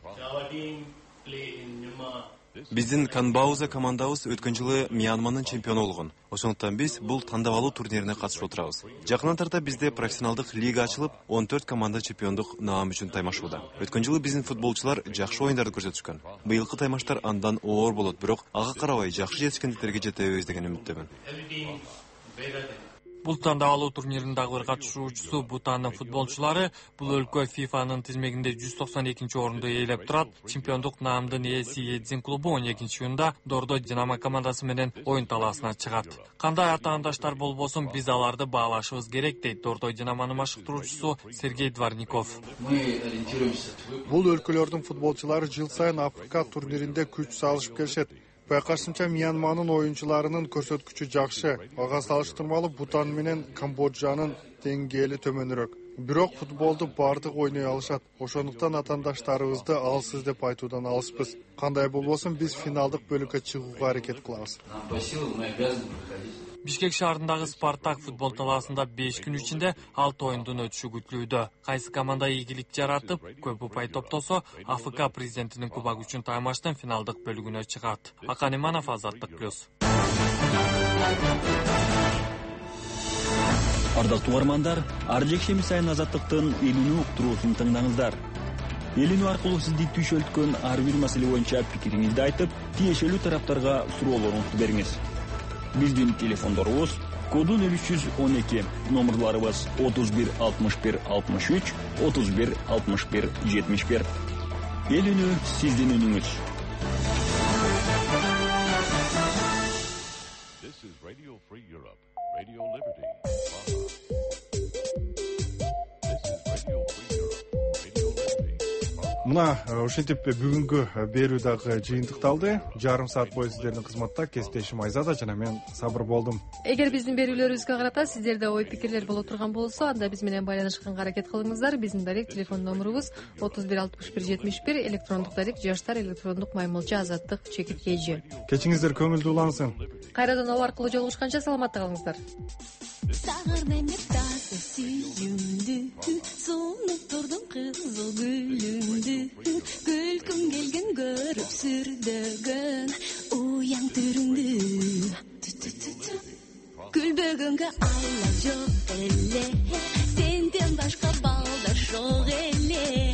S25: Биздин Камбауза командабыз өткөн жылы Мьянманын чемпиону болгон. Ошондуктан биз бул тандабалуу турнирине катышып отурабыз. Жакын тарта бизде профессионалдык лига ачылып, он төрт команда чемпиондук наам үчүн таймашууда. Өткөн жылы биздин футболчулар жакшы оюндарды көрсөтүшкөн. Быйылкы таймаштар андан оор болот, бирок ага карабай жакшы жетишкендиктерге жетебиз деген үмүттөмүн.
S16: Бул тандабалуу турнирдин дагы бир катышуучусу Бутандын футболчулары. Бул өлкө ФИФАнын тизмегинде жүз токсон экинчи орунду ээлеп турат. Чемпиондук наамдын ээси Едзин клубу он экинчи июнда Дордой Динамо командасы менен оюн талаасына чыгат. Кандай атаандаштар болбосун, биз аларды баалашыбыз керек, дейт Дордой Динамонун машыктыруучусу Сергей Дворников.
S21: Бул өлкөлөрдүн футболчулары жыл сайын Африка турниринде күч салышып келишет. Байкашымча Мьянманын оюнчуларынын көрсөткүчү жакшы. Ага салыштырмалуу Бутан менен Камбоджанын деңгээли төмөнүрөөк. Бирок футболду бардык ойной алышат. Ошондуктан атандаштарыбызды алсыз деп айтуудан алыспыз. Кандай болбосун, биз финалдык бөлүккө чыгууга аракет кылабыз.
S16: Бишкек шаарындагы Спартак футбол талаасында беш күн ичинде алты оюндун өтүшү күтүлүүдө. Кайсы команда ийгилик жаратып, көп упай топтосо, АФК президентинин кубагы үчүн таймаштын финалдык бөлүгүнө чыгат. Акан Иманов, Азаттык плюс.
S1: Ардактуу угармандар, ар жекшемби сайын Азаттыктын элүүнү уктуруусун тыңдаңыздар. Элүүнү аркылуу сизди түшөлткөн ар бир маселе боюнча пикириңизди айтып, тиешелүү тараптарга суроолоруңузду бериңиз. Биздин телефондорубуз коду нөл үч жүз он эки, номерларыбыз отуз бир алтымыш бир алтымыш үч, отуз бир алтымыш бир жетимиш бир. Эл үнү сиздин үнүңүз.
S6: This is Radio Free Europe, Radio Liberty.
S21: Мына ушинтип бүгүнкү берүү дагы жыйынтыкталды. Жарым саат бою сиздердин кызматта кесиптешим Айзада жана мен Сабыр болдум.
S10: Эгер биздин берүүлөрүбүзгө карата сиздерде ой пикирлер боло турган болсо, анда биз менен байланышканга аракет кылыңыздар. Биздин дарек телефон номерубуз отуз бир алтымыш бир жетимиш бир, электрондук дарек жаштар электрондук маймылча азаттык чекит kg.
S21: Кечиңиздер көңүлдүү улансын.
S10: Кайрадан ол аркылуу жолугушканча саламатта калыңыздар.
S18: Күлкүм келген көрүп сүрдөгөн уяң түрүңдү күлбөгөнгө алла жок эле сенден башка балдар жок эле